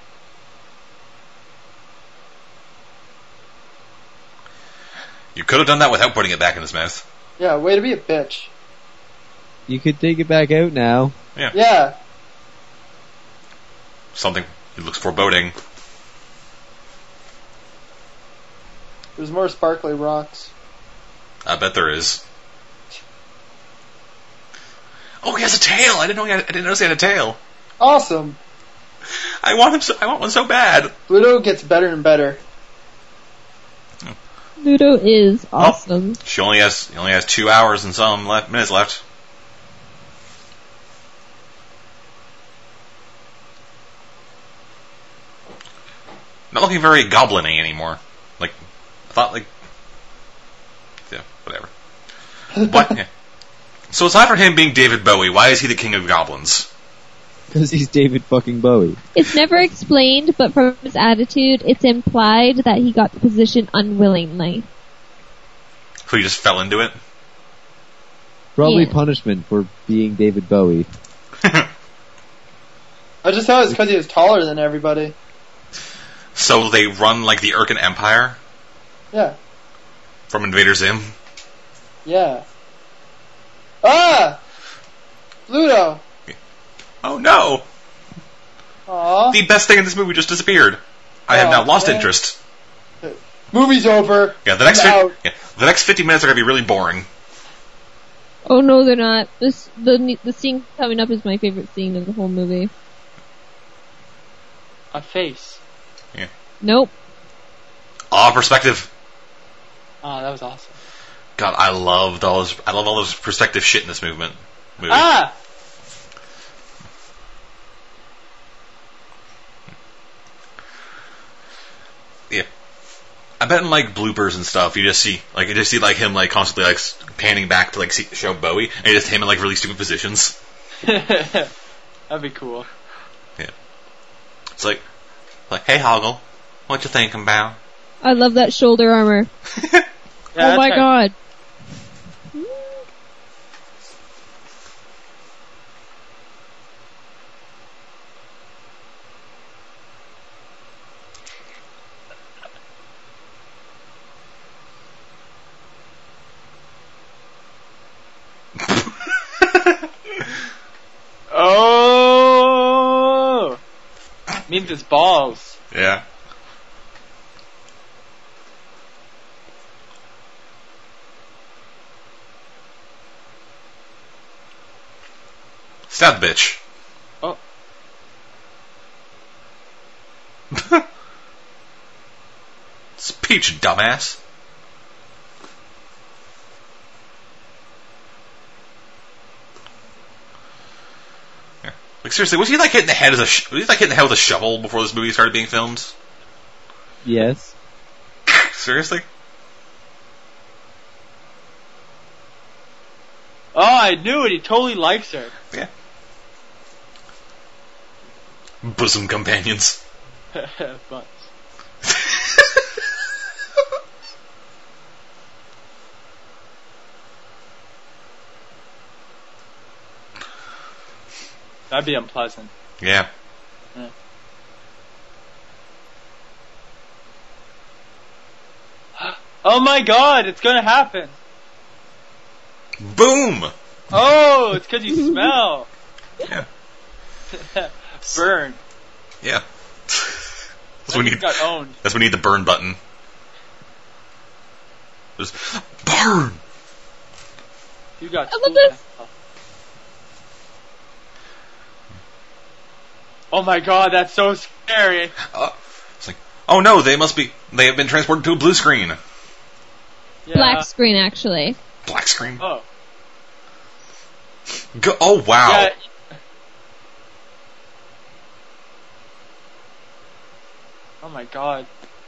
You could have done that without putting it back in his mouth. Yeah, way to be a bitch. You could take it back out now. Yeah. Something. It looks foreboding. There's more sparkly rocks. I bet there is. Oh, he has a tail. I didn't notice he had a tail. Awesome. I want one so bad. Pluto gets better and better. Pluto is awesome. He only has 2 hours and some minutes left. Not looking very goblin-y anymore. I thought yeah, whatever. What? Yeah. So aside from him being David Bowie, why is he the king of goblins? Because he's David fucking Bowie. It's never explained, but from his attitude, it's implied that he got the position unwillingly. So he just fell into it? Probably Yeah. punishment for being David Bowie. I just thought it was because he was taller than everybody. So they run like the Urkin Empire Yeah. from Invader Zim? Yeah. Ah! Pluto! Oh no! Aww. The best thing in this movie just disappeared. I have now lost man. interest. Movie's over. Yeah, the next I'm out. the next 50 minutes are gonna be really boring. Oh no, they're not. The scene coming up is my favorite scene of the whole movie. A face. Nope. Perspective. Oh, that was awesome. God, I love all those perspective shit in this movie. Ah! Yeah. I bet in like bloopers and stuff, you just see like him like constantly like panning back to like show Bowie, and just him in like really stupid positions. That'd be cool. Yeah, it's like hey Hoggle, what you thinking about? I love that shoulder armor. Yeah, Oh my god. Oh! Means his balls. Yeah. Stab the bitch. Oh. It's Peach, dumbass. Yeah. Like seriously, was he like hitting the head was he like hitting the head with a shovel before this movie started being filmed? Yes. Seriously? Oh, I knew it. He totally likes her. Yeah. Bosom companions. But that'd be unpleasant. Yeah. Yeah. Oh my god, it's gonna happen. Boom! Oh, it's because you smell. Yeah. Burn. Yeah. That's when we You need. got owned. That's when we need the burn button. Just burn. You got. I love this. Oh my god, that's so scary. It's like, oh no, they have been transported to a blue screen. Yeah. Black screen, actually. Black screen? Oh. Oh wow. Yeah. Oh my god.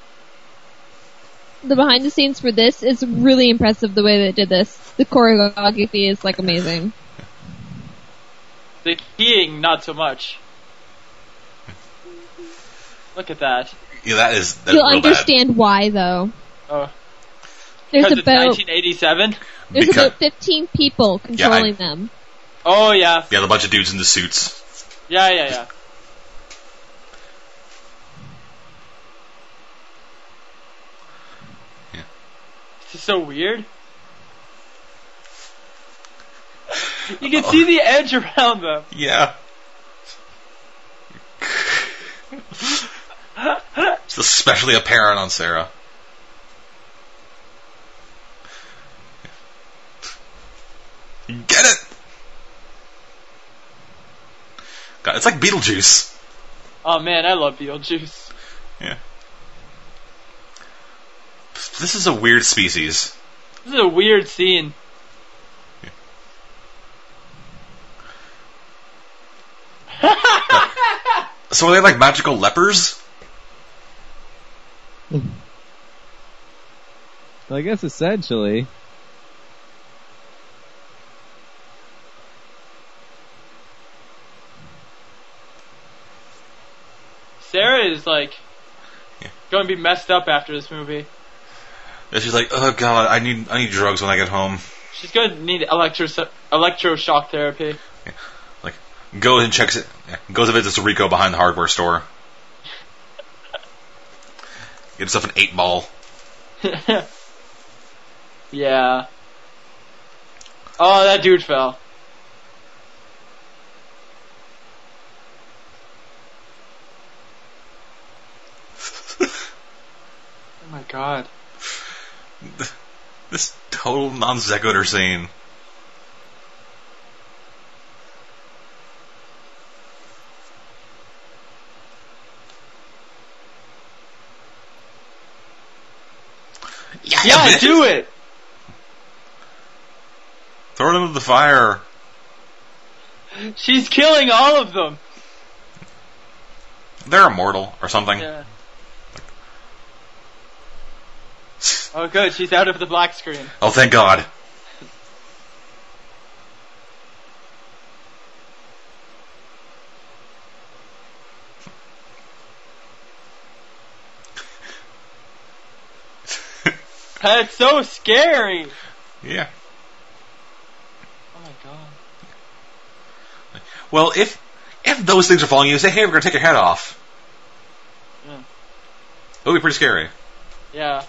The behind the scenes for this is really impressive the way they did this. The choreography is like amazing. The keying, not so much. Look at that. Yeah, that's You'll real understand why though. Oh. There's Because it's about 1987? there's Because- about 15 people controlling them. Oh yeah. Yeah, the bunch of dudes in the suits. Yeah. Yeah. This is so weird. You can see the edge around them. Yeah. It's especially apparent on Sarah. Get it? God, it's like Beetlejuice. Oh man, I love Beetlejuice. Yeah. This is a weird species. This is a weird scene. So are they like magical lepers? Well, I guess essentially. Sarah is like Yeah. going to be messed up after this movie. And she's like, oh god, I need drugs when I get home. She's going to need electroshock therapy. Like, goes and checks it. Yeah, goes and visits Rico behind the hardware store. Gets himself an 8-ball. Yeah. Oh, that dude fell. Oh my god. This total non sequitur scene. Yeah, bitch. do it! Throw it into the fire. She's killing all of them. They're immortal or something. Yeah. Oh, good. She's out of the black screen. Oh, thank God. That's so scary. Yeah. Oh my god. Well, if those things are following you, say, hey, we're gonna take your head off. Yeah. It would be pretty scary. Yeah.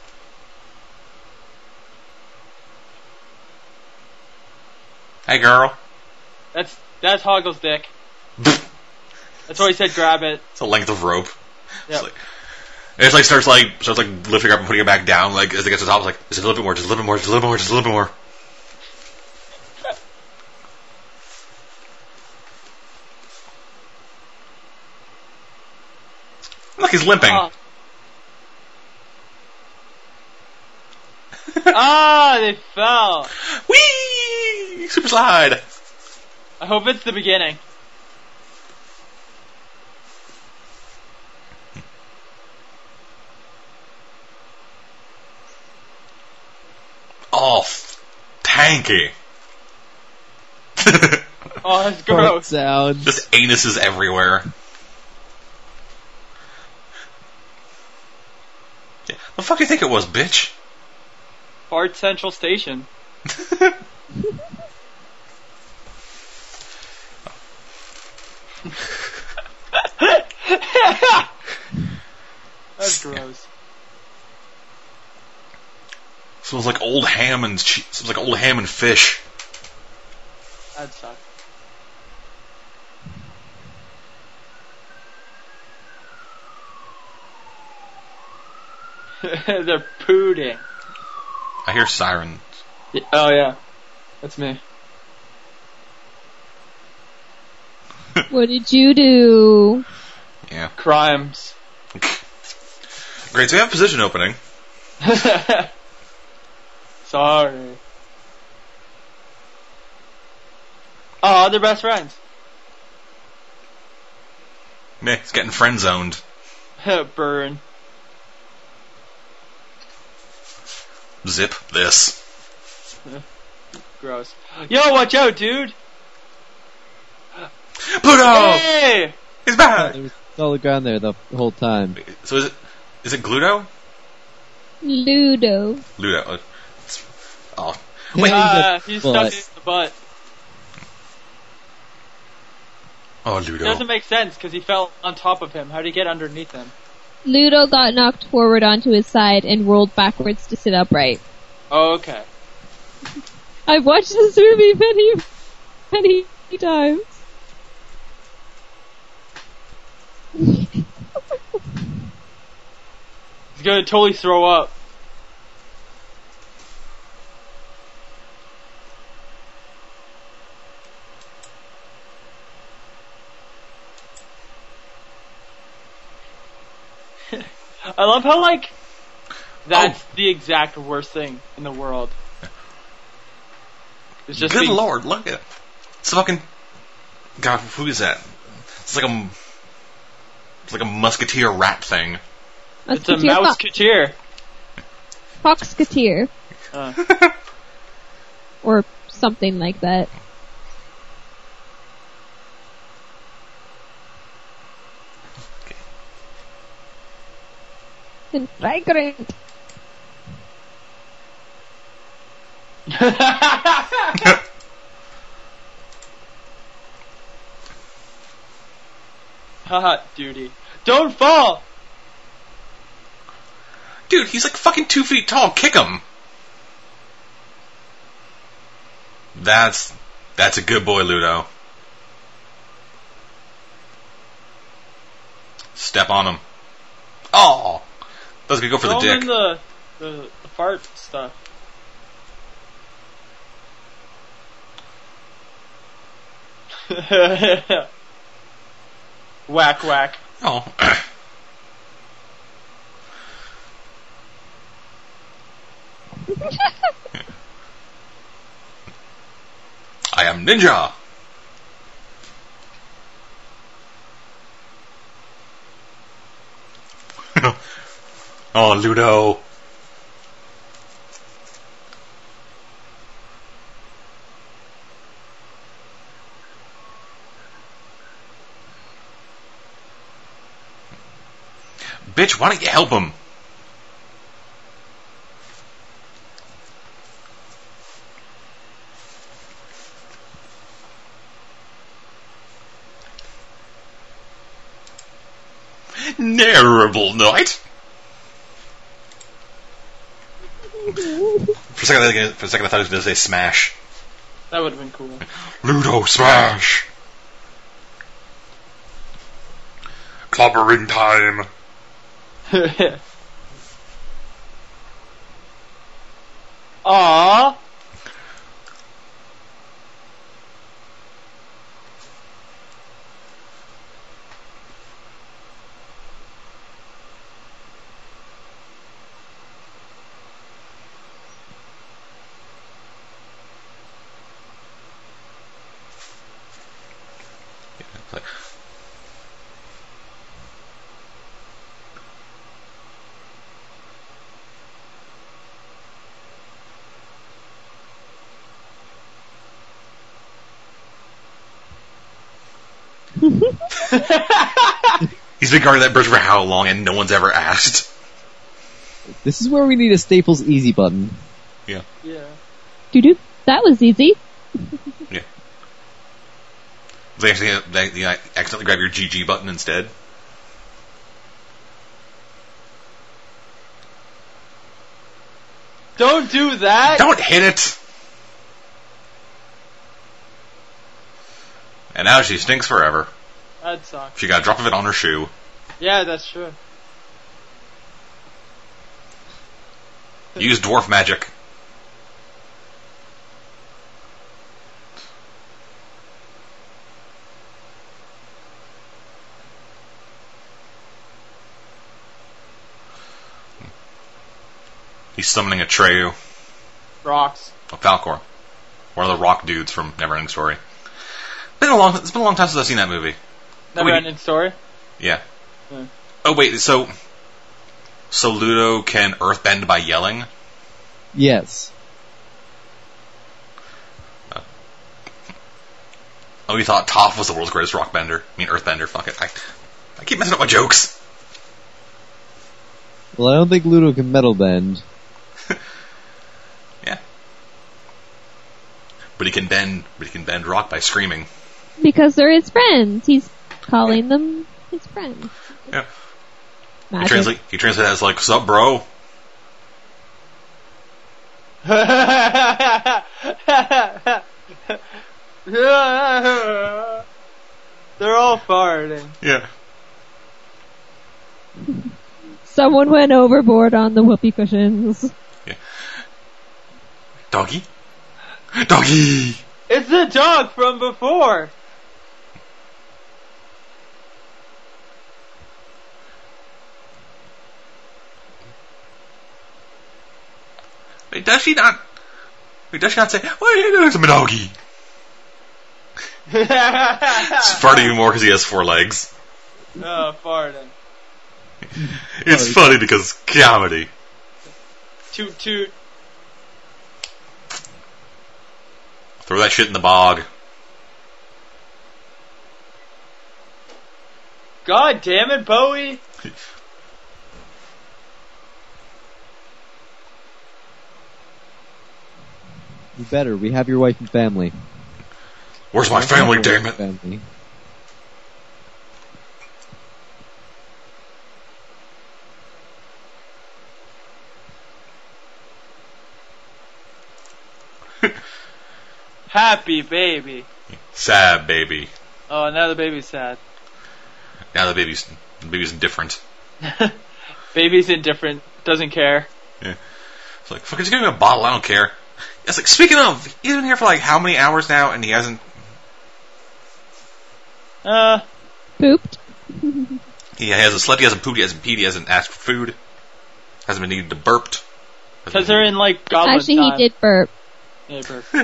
Hey, girl. That's Hoggle's dick. That's why he said grab it. It's a length of rope. Yep. It's like starts lifting up and putting it back down. Like as it gets to the top, it's like just a little bit more, just a little bit more, just a little bit more, just a little bit more. Look, he's limping. Oh. Ah, they fell. Whee! Super slide. I hope it's the beginning. Oh, tanky. Oh, that's Fart gross. sounds. Just anuses everywhere. Yeah. The fuck do you think it was, bitch? Fart Central Station. That's gross. Smells like old ham and smells like old ham and fish. That sucks. They're pooting. I hear sirens. Oh yeah, that's me. What did you do? Yeah. Crimes. Great. So we have a position opening. Sorry. Oh, they're best friends. Meh, he's getting friend zoned. Burn. Zip this. Gross. Yo, watch out, dude. Pluto! Hey! He's back! There was solid ground there the whole time. So is it Gluto? Ludo. Ludo. Oh. He's stuck in the butt. Oh, It Ludo. doesn't make sense because he fell on top of him. How did he get underneath him? Ludo got knocked forward onto his side and rolled backwards to sit upright. Oh, okay. I've watched this movie many times. He's gonna totally throw up. I love how, like, that's the exact worst thing in the world. It's just Good being- lord, look at it. It's fucking... God, who is that? It's like a musketeer rat thing. It's a mouse-keteer. Foxketeer. Uh, Or something like that. And fragrant. Haha, duty. Don't fall! Dude, he's like fucking 2 feet tall. Kick him. That's a good boy, Ludo. Step on him. Oh! That's gonna go for the Throw him dick. in the fart stuff. Whack, whack. Oh. I am Ninja! Oh, Ludo. Bitch, why don't you help him? Terrible night. For a second, I thought he was going to say smash. That would have been cool. Ludo smash. Clobbering time. Aww. He's been guarding that bridge for how long, and no one's ever asked. This is where we need a Staples easy button. Yeah. Yeah. Doo-doo. That was easy. Yeah. They accidentally grab your GG button instead. Don't do that! Don't hit it! And now she stinks forever. That sucks. She got a drop of it on her shoe. Yeah, that's true. Use dwarf magic. He's summoning Atreyu. Rocks. Oh, Falcor. One of the rock dudes from Neverending Story. It's been a long time since I've seen that movie. Never ending story? Yeah. Hmm. Oh wait, so Ludo can earthbend by yelling? Yes. Oh, we thought Toph was the world's greatest rock bender. I mean earthbender, fuck it. I keep messing up my jokes. Well, I don't think Ludo can metal bend. Yeah. But he can bend rock by screaming. Because they're his friends. He's calling them his friends. Yeah. Magic. He translates as like, sup bro? They're all farting. Yeah. Someone went overboard on the whoopee cushions. Yeah. Doggy? Doggy! It's the dog from before! Wait, does she not say, what are you doing to my doggy? It's farting even more because he has 4 legs. Oh, farting. It's funny because comedy. Toot toot. Throw that shit in the bog. God damn it, Bowie! You better. We have your wife and family. Where's my family, damn it? Family. Happy baby. Sad baby. Oh, now the baby's sad. Now the baby's indifferent. Baby's indifferent. Doesn't care. Yeah. It's like, fucking just give me a bottle, I don't care. It's like, speaking of, he's been here for like how many hours now and he hasn't... Pooped. He hasn't slept, he hasn't pooped, he hasn't peed, he hasn't asked for food. Hasn't been needed to burped. Because they're in like goblin Actually, time. he did burp. Yeah, burp.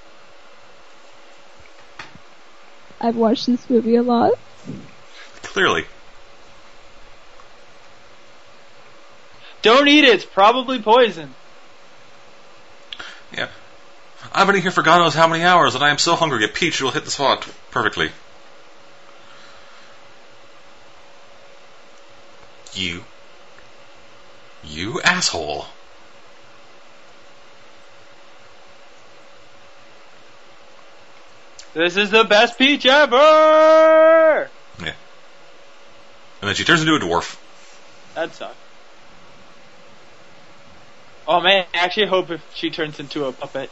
I've watched this movie a lot. Clearly. Don't eat it, it's probably poison. Yeah. I've been here for God knows how many hours and I am so hungry a peach will hit the spot perfectly. You asshole. This is the best peach ever! Yeah. And then she turns into a dwarf. That sucks. Oh man, I actually hope if she turns into a puppet.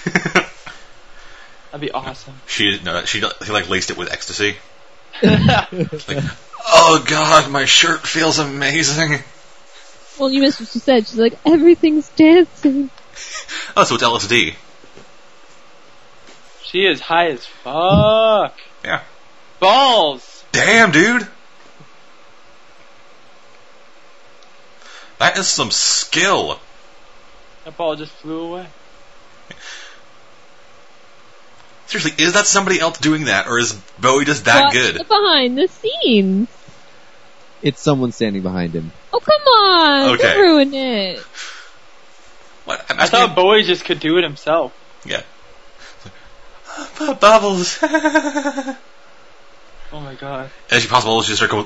That'd be awesome. She like laced it with ecstasy. Like, oh god, my shirt feels amazing. Well, you missed what she said. She's like, everything's dancing. Oh, so it's LSD. She is high as fuck. Yeah. Balls! Damn, dude. That is some skill. That ball just flew away. Seriously, is that somebody else doing that, or is Bowie just that Watch good? the behind the scenes. It's someone standing behind him. Oh, come on. Okay. Don't ruin it. What? I thought Bowie just could do it himself. Yeah. Bubbles. Oh my god. As you possible, she start going.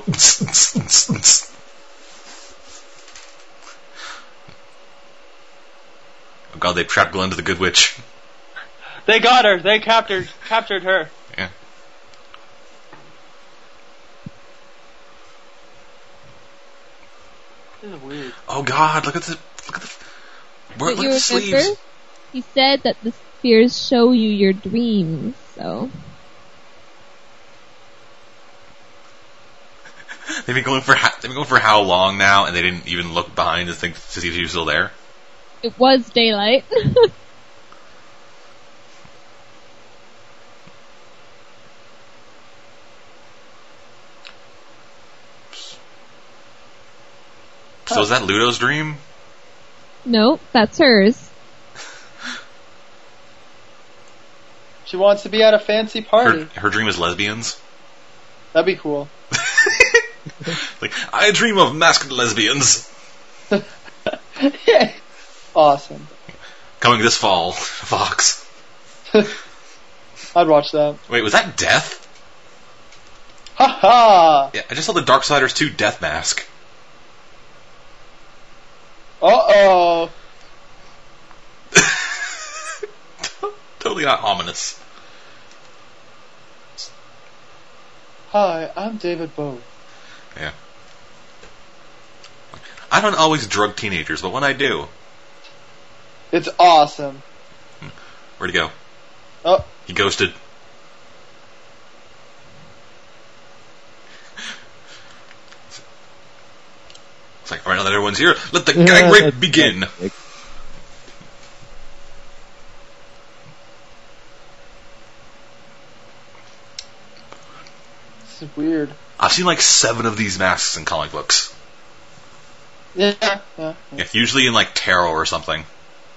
Oh god, they trapped Glenda the Good Witch. They got her! They captured her. Yeah. This is weird. Oh god, look at the. But Look you at the remember? sleeves. He said that the spheres show you your dreams, so. They've been going for how long now, and they didn't even look behind to see if she was still there. It was daylight. So is that Ludo's dream? No, that's hers. She wants to be at a fancy party. Her dream is lesbians. That'd be cool. Like, I dream of masked lesbians. Awesome. Coming this fall, Fox. I'd watch that. Wait, was that Death? Ha ha! Yeah, I just saw the Darksiders 2 Death Mask. Uh-oh. Totally not ominous. Hi, I'm David Bowie. Yeah. I don't always drug teenagers, but when I do, It's awesome. where'd he go? Oh, He ghosted. It's like, alright, now that everyone's here, let the gang rape begin! this is weird. I've seen like 7 of these masks in comic books. Yeah. Yeah, usually in like tarot or something.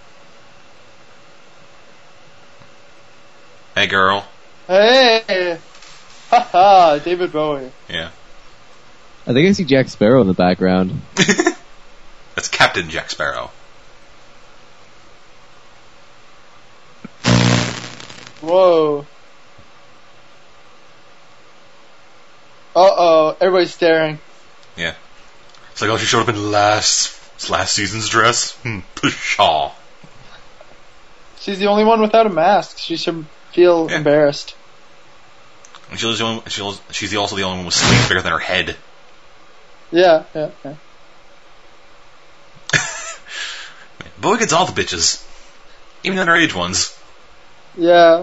Hey girl. Hey! Ha ha! David Bowie. Yeah. I think I see Jack Sparrow in the background. That's Captain Jack Sparrow. Whoa. Uh-oh, everybody's staring. Yeah. It's like, oh, she showed up in last season's dress? Pshaw. She's the only one without a mask. She should feel Yeah. embarrassed. And she's also the only one with sleeves bigger than her head. Yeah. Bowie gets all the bitches. Even the underage ones. Yeah.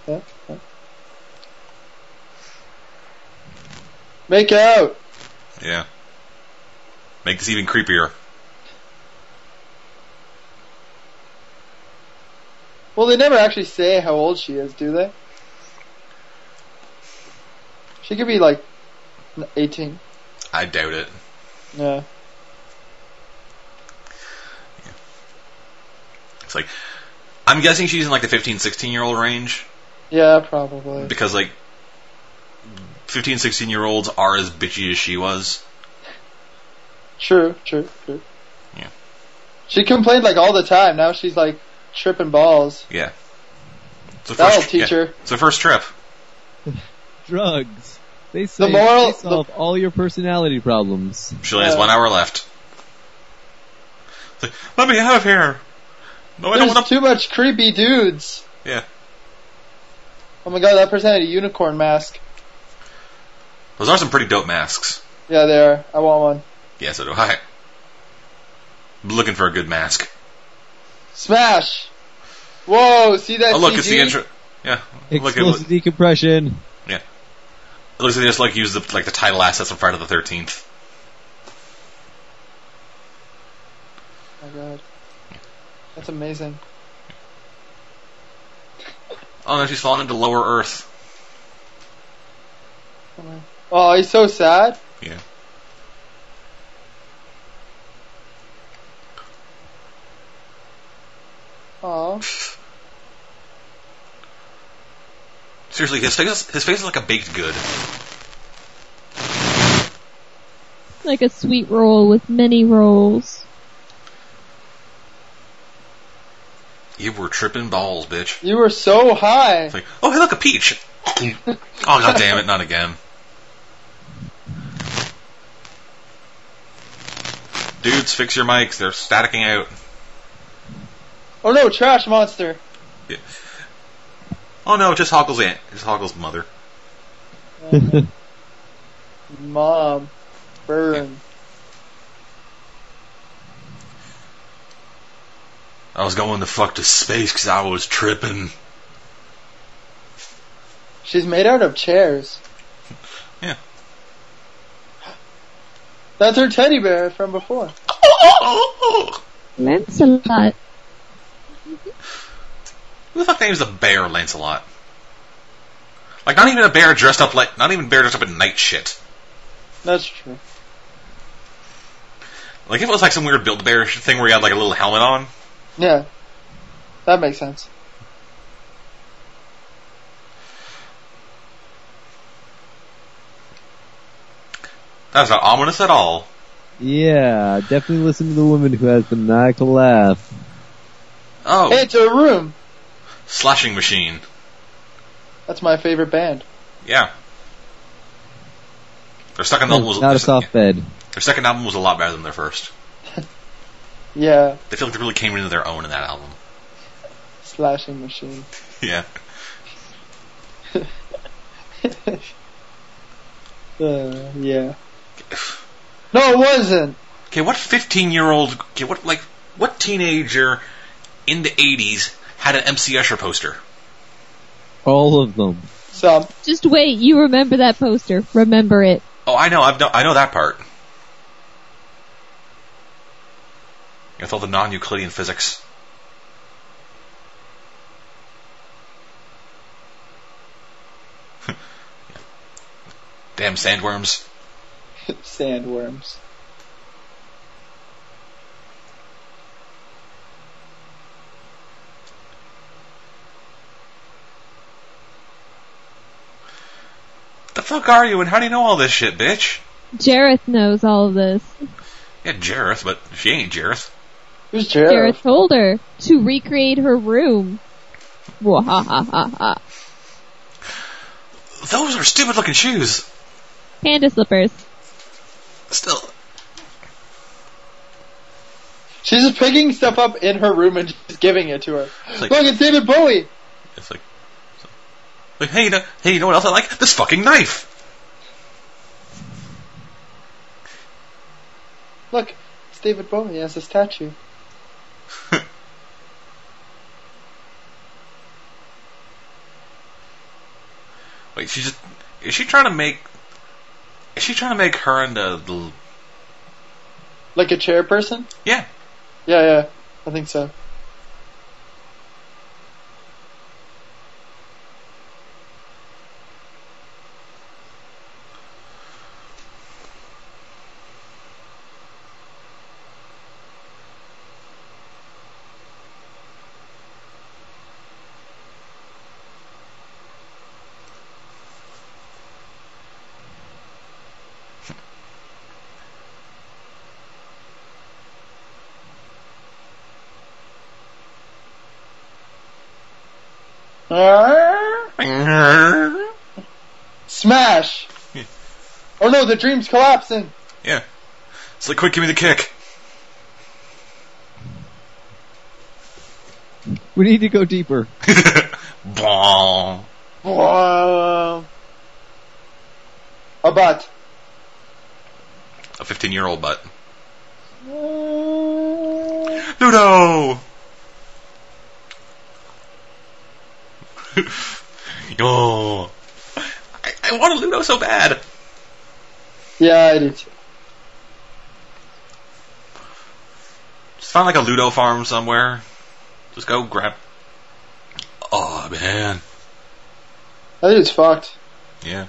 Make out! Yeah. Make this even creepier. Well, they never actually say how old she is, do they? She could be like 18. I doubt it. Yeah. It's like, I'm guessing she's in like the 15, 16-year-old range. Yeah, probably. Because like, 15, 16-year-olds are as bitchy as she was. True. Yeah. She complained like all the time. Now she's like tripping balls. Yeah. It's the That'll first, teach her. It's the first trip. Drugs. They say they solve all your personality problems. She only has 1 hour left. It's like, let me out of here. No, I don't There's want to. too much creepy dudes. Yeah. Oh my god, that person had a unicorn mask. Those are some pretty dope masks. Yeah, they are. I want one. Yeah, so do I. I'm looking for a good mask. Smash! Whoa, see that Oh, look, CG? it's the intro. Yeah. Look, Explosive decompression. yeah. It looks like they just like use the title assets from Friday the 13th. Oh my god. That's amazing. Oh no, she's fallen into lower Earth. Oh, he's so sad. Yeah. Aw. Seriously, his face is like a baked good. Like a sweet roll with many rolls. You were tripping balls, bitch. You were so high. It's like, oh hey, look, a peach. Oh god damn it, not again. Dudes, fix your mics. They're staticking out. Oh no, trash monster. Yeah. Oh no, just Hoggle's aunt. Just Hoggle's mother. Mom. Burn. I was going the fuck to space because I was tripping. She's made out of chairs. Yeah. That's her teddy bear from before. Lancelot. Who the fuck names the bear Lancelot? Like, not even a bear dressed up in night shit. That's true. Like, if it was like some weird Build-A-Bear thing where he had like a little helmet on. Yeah. That makes sense. That's not ominous at all. Yeah, definitely listen to the woman who has the maniacal laugh. Oh, Hey, it's a room. Slashing Machine. That's my favorite band. Yeah. Their second album was Not a soft bed. Their second album was a lot better than their first. Yeah. They feel like they really came into their own in that album. Slashing machine. Yeah. Yeah. No, it wasn't. Okay, what 15-year-old? Okay, what teenager in the 80s had an MC Escher poster? All of them. Some. Just wait, you remember that poster. Remember it. Oh, I know. I know that part. With all the non-Euclidean physics. Damn sandworms. Sandworms. The fuck are you, and how do you know all this shit, bitch? Jareth knows all of this. Yeah, Jareth, but she ain't Jareth. Who's Jared? Jareth told her to recreate her room. Wahahaha. Those are stupid-looking shoes. Panda slippers. Still. She's just picking stuff up in her room and just giving it to her. Like- Look, it's David Bowie. It's like, hey, you know what else I like? This fucking knife. Look, it's David Bowie. He has a statue. Wait, is she trying to make her into the? Like a chair person? Yeah. Yeah, I think so. Smash! Oh no, the dream's collapsing. Yeah. It's like, quick, give me the kick. We need to go deeper. Bong. Wow. A butt. A 15-year-old butt. Ludo! Oh. I want a Ludo so bad. Yeah, I do too. Just find like a Ludo farm somewhere. Just go grab. Oh, man. That dude's fucked. Yeah.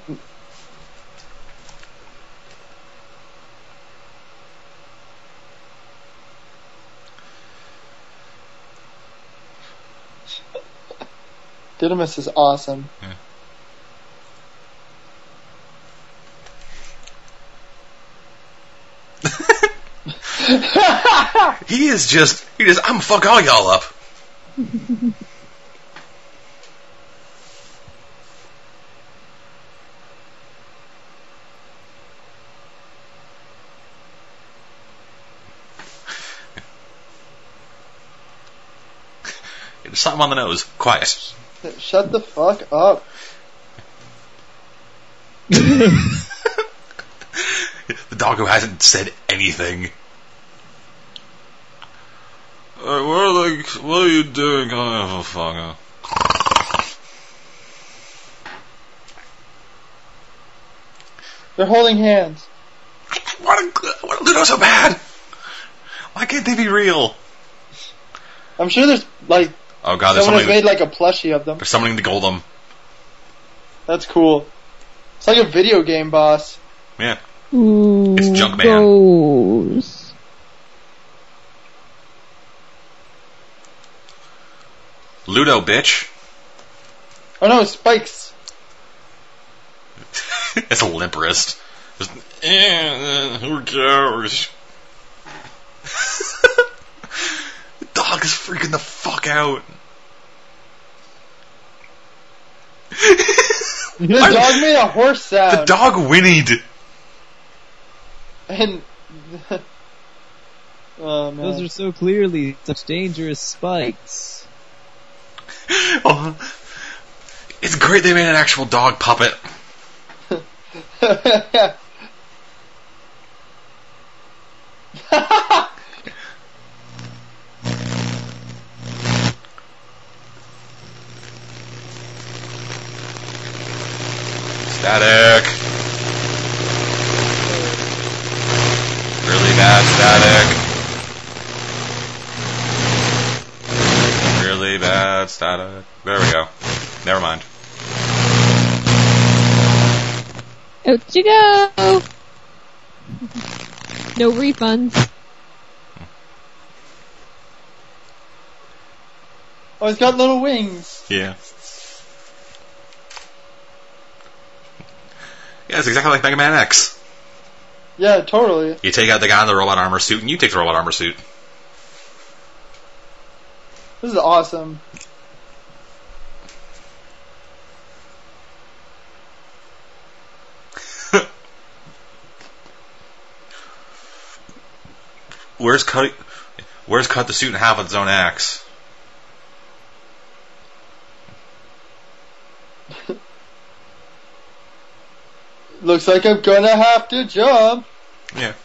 Didymus is awesome. Yeah. He just, I'm gonna fuck all y'all up. There's something on the nose. Quiet. Shut the fuck up. The dog who hasn't said anything. What are you doing? Oh, fuck. They're holding hands. I want a Ludo so bad. Why can't they be real? I'm sure there's like Oh god, there's someone has something. made like a plushie of them. There's summoning the Golem. That's cool. It's like a video game boss. Yeah. Ooh, It's Junkman. Rose. Ludo, bitch. Oh no, spikes. It's a limp wrist. Just, who cares? The dog is freaking the fuck out. The dog made a horse The sound. dog whinnied. And oh man. Those are so clearly such dangerous spikes. Oh, it's great they made an actual dog puppet. Static. Really bad static. Really bad static. There we go. Never mind. Out you go! No refunds. Oh, he's got little wings. Yeah. Yeah, it's exactly like Mega Man X. Yeah, totally. You take out the guy in the robot armor suit, and you take the robot armor suit. This is awesome. Where's Cut the suit in half with his own axe? Looks like I'm gonna have to jump. Yeah.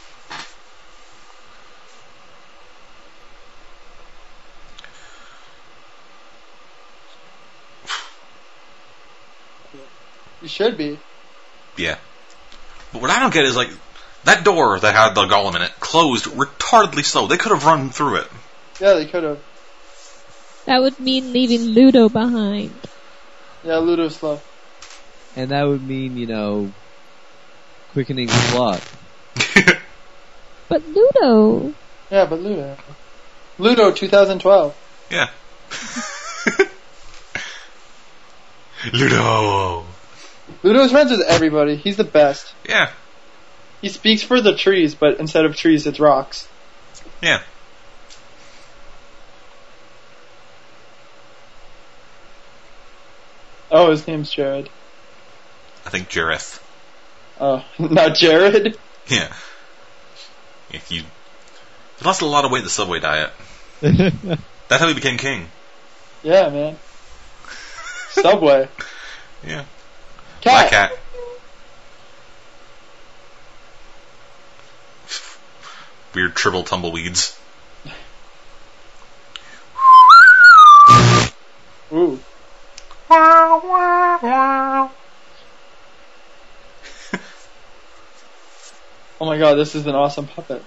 You should be. Yeah. But what I don't get is, like, that door that had the golem in it closed retardedly slow. They could have run through it. Yeah, they could have. That would mean leaving Ludo behind. Yeah, Ludo's slow. And that would mean, quickening the plot. But Ludo. Yeah, but Ludo. Ludo 2012. Yeah. Ludo. Ludo's friends with everybody. He's the best. Yeah. He speaks for the trees, but instead of trees, it's rocks. Yeah. Oh, his name's Jared. I think Jareth. Oh, not Jared. Yeah. He lost a lot of weight in the Subway diet. That's how he became king. Yeah, man. Subway. Yeah. Cat. Black cat. Weird triple tumbleweeds. Ooh. Oh my god, this is an awesome puppet.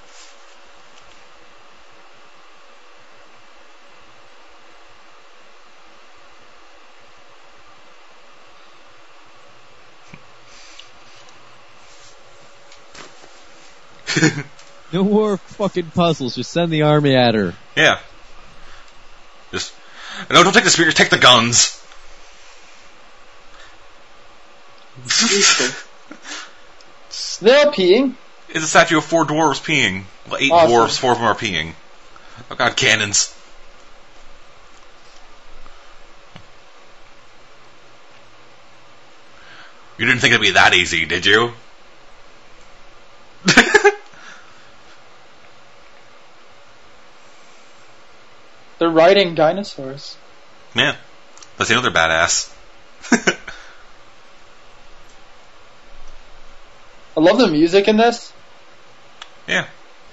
No more fucking puzzles. Just send the army at her. Yeah. Just no, don't take the spears, take the guns. They're peeing. It's a statue of 4 dwarves peeing. Well, 8 Awesome. dwarves, 4 of them are peeing. Oh god, cannons. You didn't think it'd be that easy, did you? They're riding dinosaurs. Yeah. That's the other badass. I love the music in this. Yeah.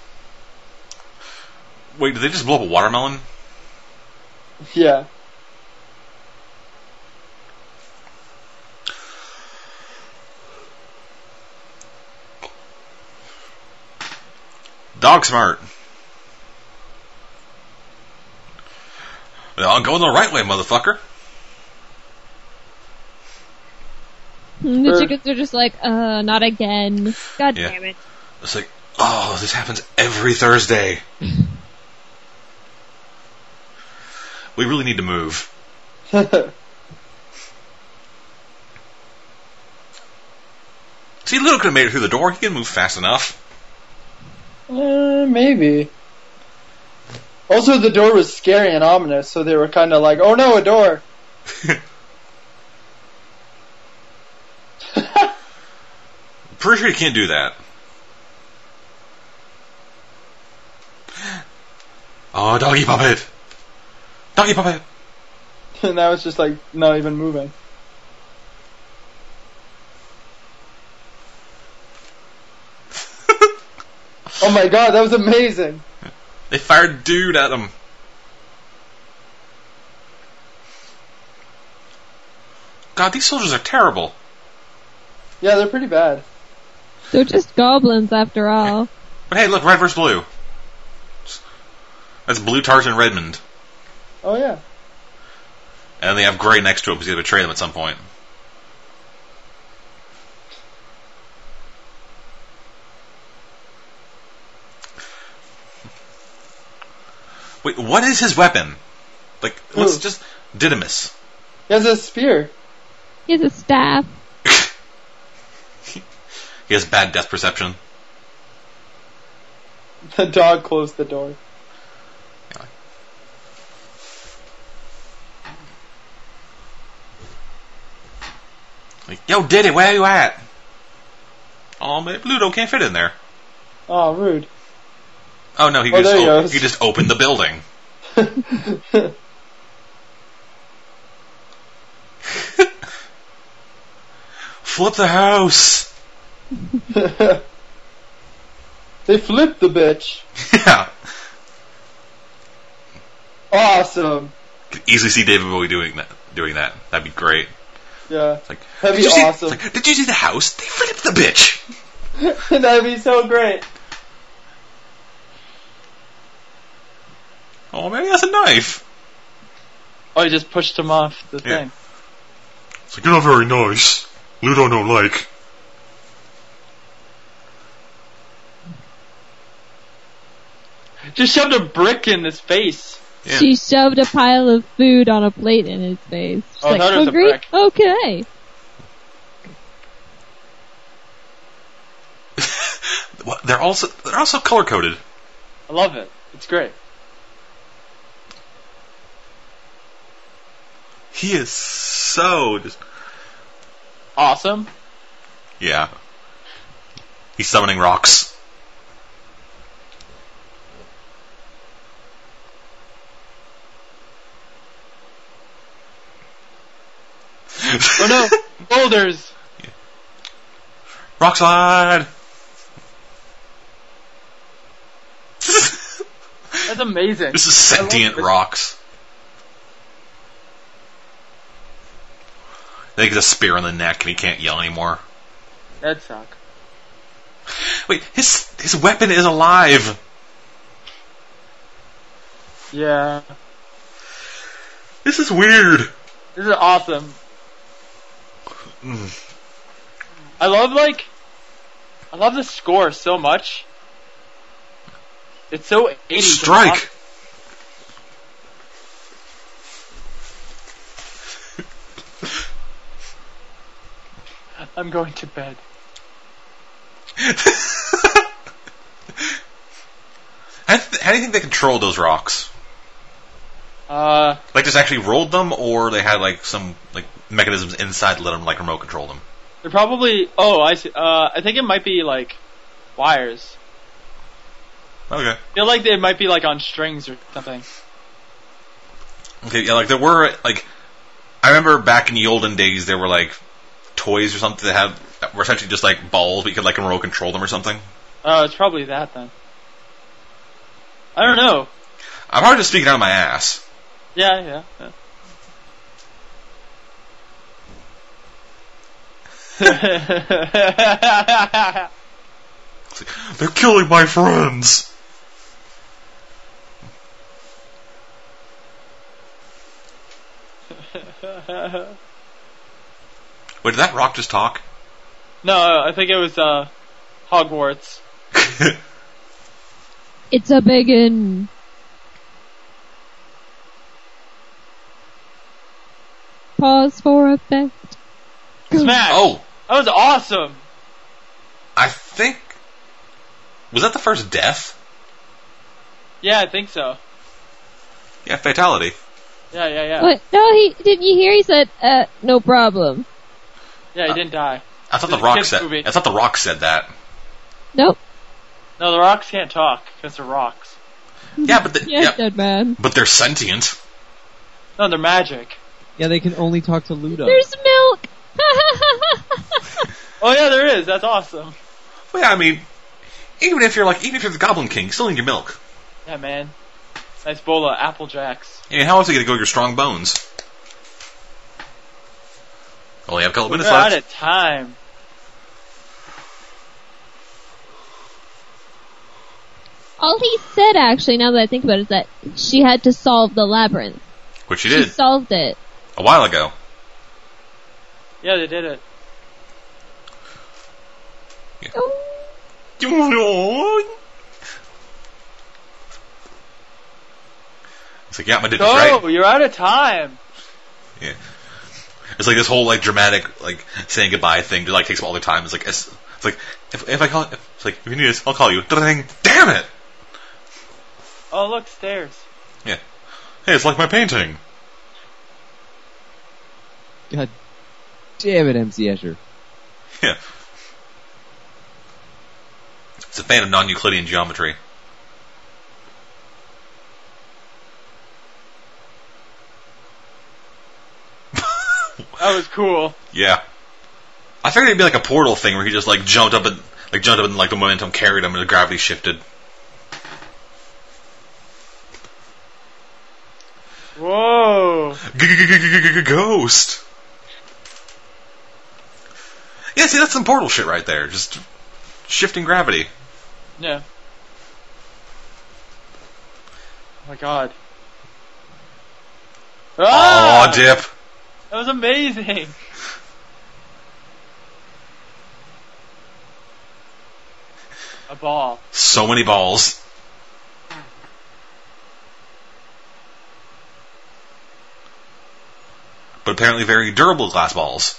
Wait, did they just blow up a watermelon? Yeah. Dog smart. I'm going the right way, motherfucker. The chickens are just like, not again. God Yeah. damn it. It's like, oh, this happens every Thursday. We really need to move. See, Ludo could have made it through the door. He can move fast enough. Maybe. Also, the door was scary and ominous, so they were kind of like, oh no, a door. Pretty sure you can't do that. Oh, doggy puppet! Doggy puppet! And now it's just like, not even moving. Oh my god, that was amazing. They fired dude at him. God, these soldiers are terrible. Yeah, they're pretty bad. They're just goblins after all. But hey, look, red versus blue. That's blue Tarzan Redmond. Oh yeah. And they have gray next to him because he's going to betray them at some point. Wait, what is his weapon? Like, let's Who? just... Didymus. He has a spear. He has a staff. He has bad death perception. The dog closed the door. Like, yo, Diddy, where you at? Oh, man, Ludo can't fit in there. Oh, rude. Oh, no, he, Oh, there he goes. he just opened the building. Flip the house. They flipped the bitch. Yeah. Awesome. Could easily see David Bowie doing that. That'd be great. Yeah. It's like, That'd be did you awesome. See, it's like, did you see the house? They flipped the bitch. That'd be so great. Oh, maybe that's a knife. Oh, he just pushed him off the Yeah. thing. It's like, you're not very nice. Ludo don't like. Just shoved a brick in his face. Yeah. She shoved a pile of food on a plate in his face. She's Oh, I like, thought it was a hungry? brick. Okay. They're also color coded. I love it. It's great. He is so just Awesome. yeah. He's summoning rocks. Oh no, boulders. Rock slide! That's amazing. This is sentient this. rocks. They get a spear in the neck and he can't yell anymore. That'd suck. Wait, his weapon is alive! Yeah. This is weird. This is awesome. I love the score so much. It's so 80s. Strike! I'm going to bed. How do you think they controlled those rocks? Like, just actually rolled them, or they had like some like mechanisms inside to let them like remote control them? They're probably. Oh, I see. I think it might be like wires. Okay. I feel like they might be like on strings or something. Okay, yeah, like there were like I remember back in the olden days there were like toys or something that were essentially just like balls, but you could like remote control them or something. Oh, it's probably that then. I don't know. I'm probably just speaking out of my ass. Yeah. They're killing my friends. Wait, did that rock just talk? No, I think it was Hogwarts. It's a biggin. Pause for effect. Smash! Oh, That was awesome! I think was that the first death? Yeah, I think so. Yeah, fatality. Yeah. What? No, didn't you hear? He said, no problem. Yeah, he didn't die. I thought It's the a rock kid's said. movie. I thought the rock said that. Nope. No, the rocks can't talk, because they're rocks. Yeah, but Yes, dead man. but they're sentient. No, they're magic. Yeah, they can only talk to Ludo. There's milk! Oh yeah, there is. That's awesome. Well, yeah, I mean, even if you're the Goblin King, you still need your milk. Yeah, man. Nice bowl of Apple Jacks. I mean, how else are you gonna go with your strong bones? Only have a couple We're minutes out left. of time. All he said, actually, now that I think about it, is that she had to solve the labyrinth. Which you She did solved it. a while ago. Yeah, they did it. It's like, yeah, I did this right. Go! You're out of time. Yeah. It's like this whole like dramatic like saying goodbye thing that like takes up all the time. It's like if I call it's like if you need this, I'll call you. Ding! Damn it! Oh, look, stairs. Yeah. Hey, it's like my painting. God damn it, MC Escher. Yeah. It's a fan of non-Euclidean geometry. That was cool. Yeah. I figured it'd be like a portal thing where he just like jumped up and like the momentum carried him and the gravity shifted. Whoa. Ghost. Yeah, see, that's some portal shit right there. Just shifting gravity. Yeah. Oh my god. Aw, dip. That was amazing. A ball. So many balls. But apparently very durable glass balls.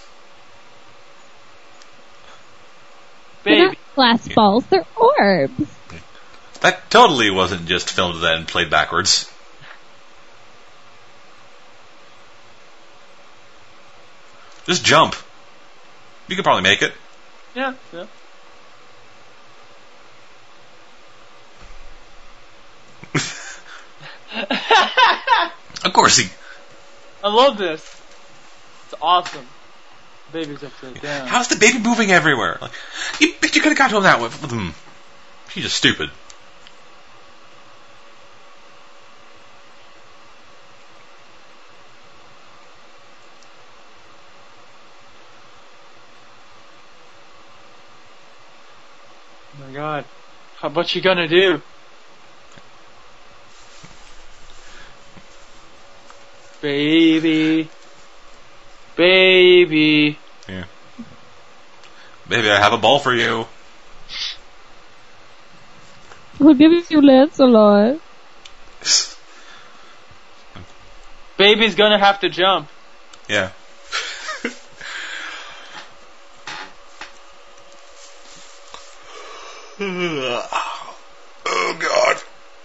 They're Baby. not glass balls, they're orbs. That totally wasn't just filmed then played backwards. Just jump. You could probably make it. Yeah. Of course he. I love this. It's awesome. Baby's upside down. How's the baby moving everywhere? Like, you could have got to him that way. She's just stupid. Oh my god. What's she gonna do? Baby. Baby. Yeah. Baby, I have a ball for you. I'll give you Lancelot. Baby's gonna have to jump. Yeah. Oh god.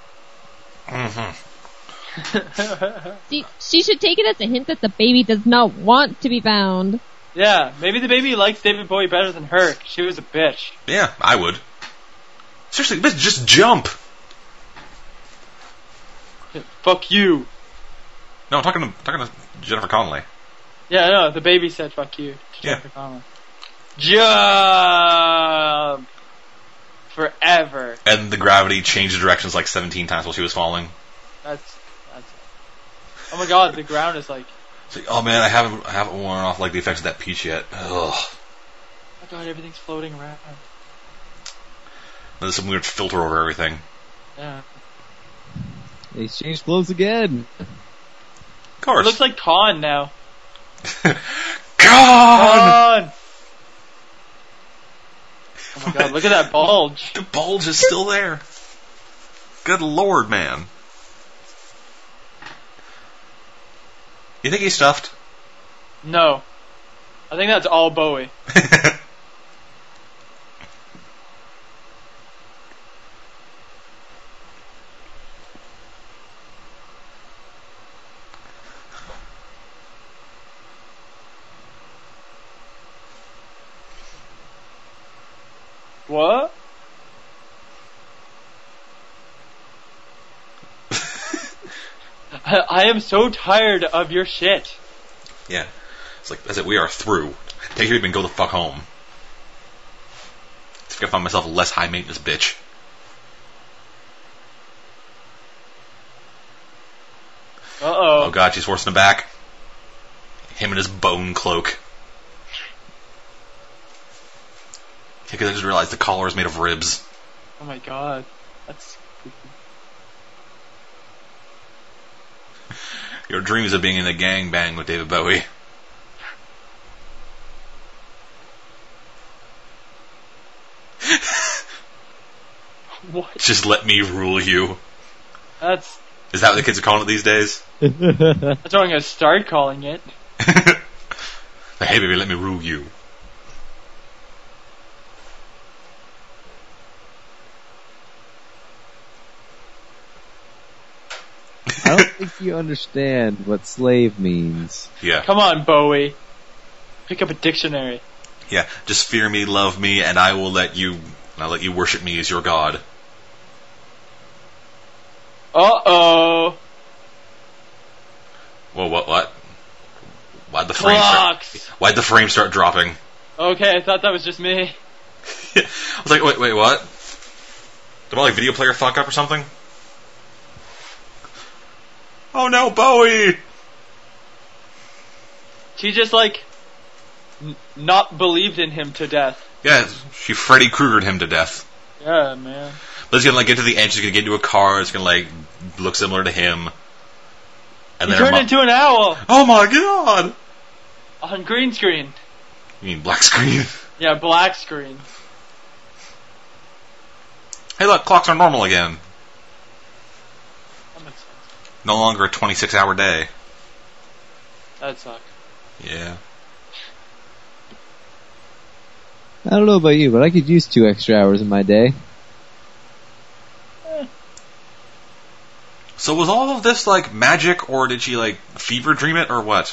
She should take it as a hint that the baby does not want to be found. Yeah, maybe the baby likes David Bowie better than her. She was a bitch. Yeah, I would. Seriously, bitch, just jump. Fuck you. No, I'm talking to Jennifer Connelly. Yeah, no, the baby said fuck you to Yeah. Jennifer Connelly. Jump! Forever. And the gravity changed directions like 17 times while she was falling. That's oh my god, the ground is like, It's like, oh man, I haven't worn off like the effects of that peach yet. Ugh. oh my god, everything's floating around. There's some weird filter over everything. Yeah. They exchanged clothes again. Of It course. looks like Khan now. God! Khan! Oh my god, look at that bulge. The bulge is still there. Good lord, man. You think he's stuffed? No. I think that's all Bowie. What? I am so tired of your shit. Yeah. It's like, that's it, we are through. Take your leave and go the fuck home. I gotta find myself a less high maintenance bitch. Uh-oh. Oh god, she's forcing him back. Him and his bone cloak. Because I just realized the collar is made of ribs. Oh my god. That's creepy. Your dreams of being in a gangbang with David Bowie. What? Just let me rule you. That's Is that what the kids are calling it these days? what I'm gonna start calling it. Like, hey baby, let me rule you. I don't think you understand what slave means. Yeah. Come on, Bowie. Pick up a dictionary. Yeah. Just fear me, love me, and I'll let you worship me as your god. Uh-oh. Whoa, what? Why'd the frame start dropping? Okay, I thought that was just me. I was like, wait, what? Did my video player fuck up or something? Oh no, Bowie! She just not believed in him to death. Yeah, she Freddy Kruegered him to death. Yeah, man. But it's gonna get to the end, she's gonna get into a car, it's gonna look similar to him. And He then her turned into an owl oh my god! on green screen. You mean black screen? Yeah, black screen. Hey look, clocks are normal again. That makes sense. No longer a 26-hour day. That'd suck. Yeah. I don't know about you, but I could use 2 extra hours in my day. So was all of this magic, or did she fever dream it, or what?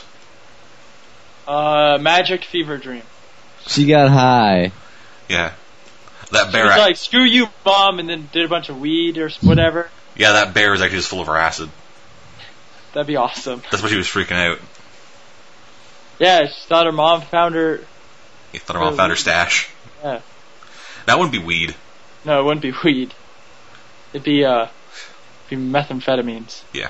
Magic fever dream. She got high. Yeah. That She bear. was like, screw you, Mom, and then did a bunch of weed or whatever. Yeah, that bear is actually just full of her acid. That'd be awesome. That's why she was freaking out. Yeah, she thought her mom found her. He thought her mom found her stash. Yeah. That wouldn't be weed. No, it wouldn't be weed. It'd be methamphetamines. Yeah.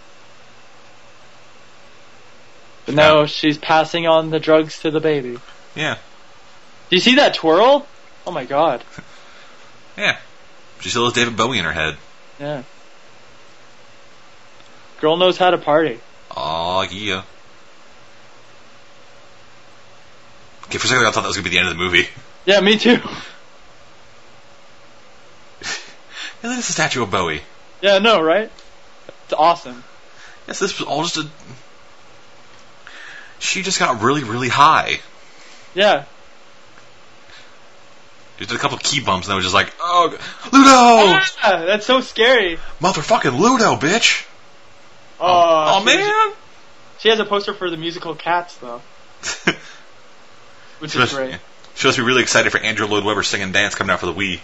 But no, she's passing on the drugs to the baby. Yeah. Do you see that twirl? Oh my god. Yeah. She still has David Bowie in her head. Yeah. Girl knows how to party. Aw, yeah. Okay, for a second I thought that was going to be the end of the movie. Yeah, me too. And then it's a statue of Bowie. Yeah, no, right? It's awesome. Yes, this was all just a... She just got really, really high. Yeah. She did a couple of key bumps and then was just like, oh, Ludo! Ah, that's so scary. Motherfucking Ludo, bitch! Oh, man! She has a poster for the musical Cats, though. Which is great. She must be really excited for Andrew Lloyd Webber's Sing and Dance coming out for the Wii.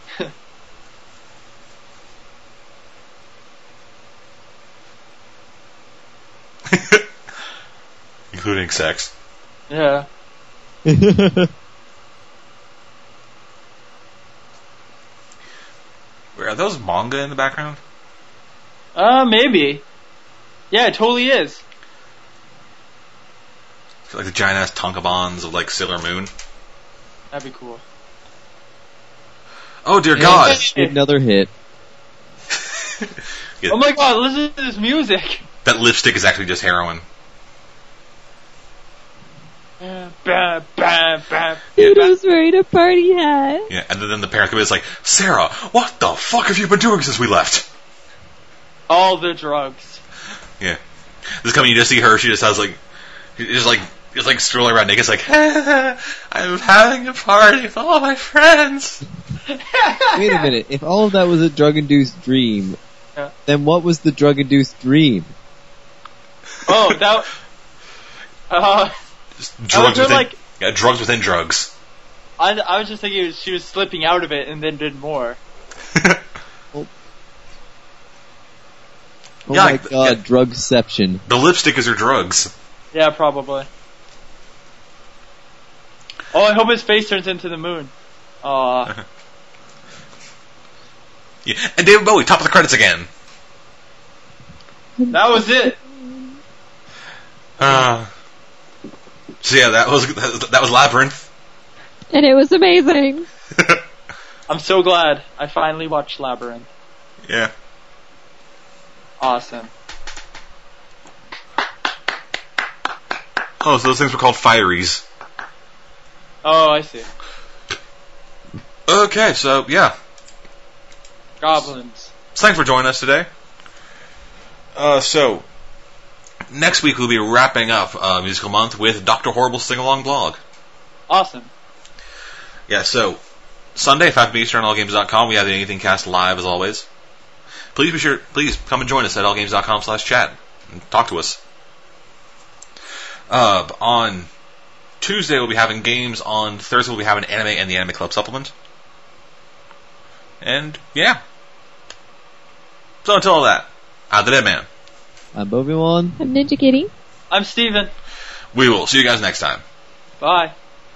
Including sex. Yeah. Are those manga in the background? Maybe. Yeah, it totally is. Like the giant ass Tonkabons of like Sailor Moon. That'd be cool. Oh dear God! Another hit. Yeah. Oh my god, listen to this music! That lipstick is actually just heroin. Bam, bam, bam. Ludo's wearing a party hat. Yeah, and then the parent comes in like, Sarah, what the fuck have you been doing since we left? All the drugs. Yeah. This coming, you just see her, she just has like, just like strolling around naked, it's like, I'm having a party with all my friends. Wait a minute. If all of that was a drug-induced dream, Yeah. then what was the drug-induced dream? Oh, that... Just I drugs was within, like... yeah, drugs within drugs. I was just thinking she was slipping out of it and then did more. Oh Yeah, my like, god, yeah. drugception. The lipstick is her drugs. Yeah, probably. Oh, I hope his face turns into the moon. Aw. Yeah. And David Bowie, top of the credits again. That was it. So yeah, that was Labyrinth. And it was amazing. I'm so glad I finally watched Labyrinth. Yeah. Awesome. Oh, so those things were called Fireys. Oh, I see. Okay, so yeah. Goblins. Thanks for joining us today. So next week we'll be wrapping up Musical Month with Dr. Horrible's Sing-Along blog. Awesome. Yeah, so Sunday, 5 p.m. Eastern on allgames.com. We have the Anything Cast live as always. Please come and join us at allgames.com/chat and talk to us. On Tuesday we'll be having games. On Thursday we'll be having anime and the Anime Club supplement. And yeah. So until all that, I'm the Dead Man. I'm Obi-Wan. I'm Ninja Kitty. I'm Steven. We will see you guys next time. Bye.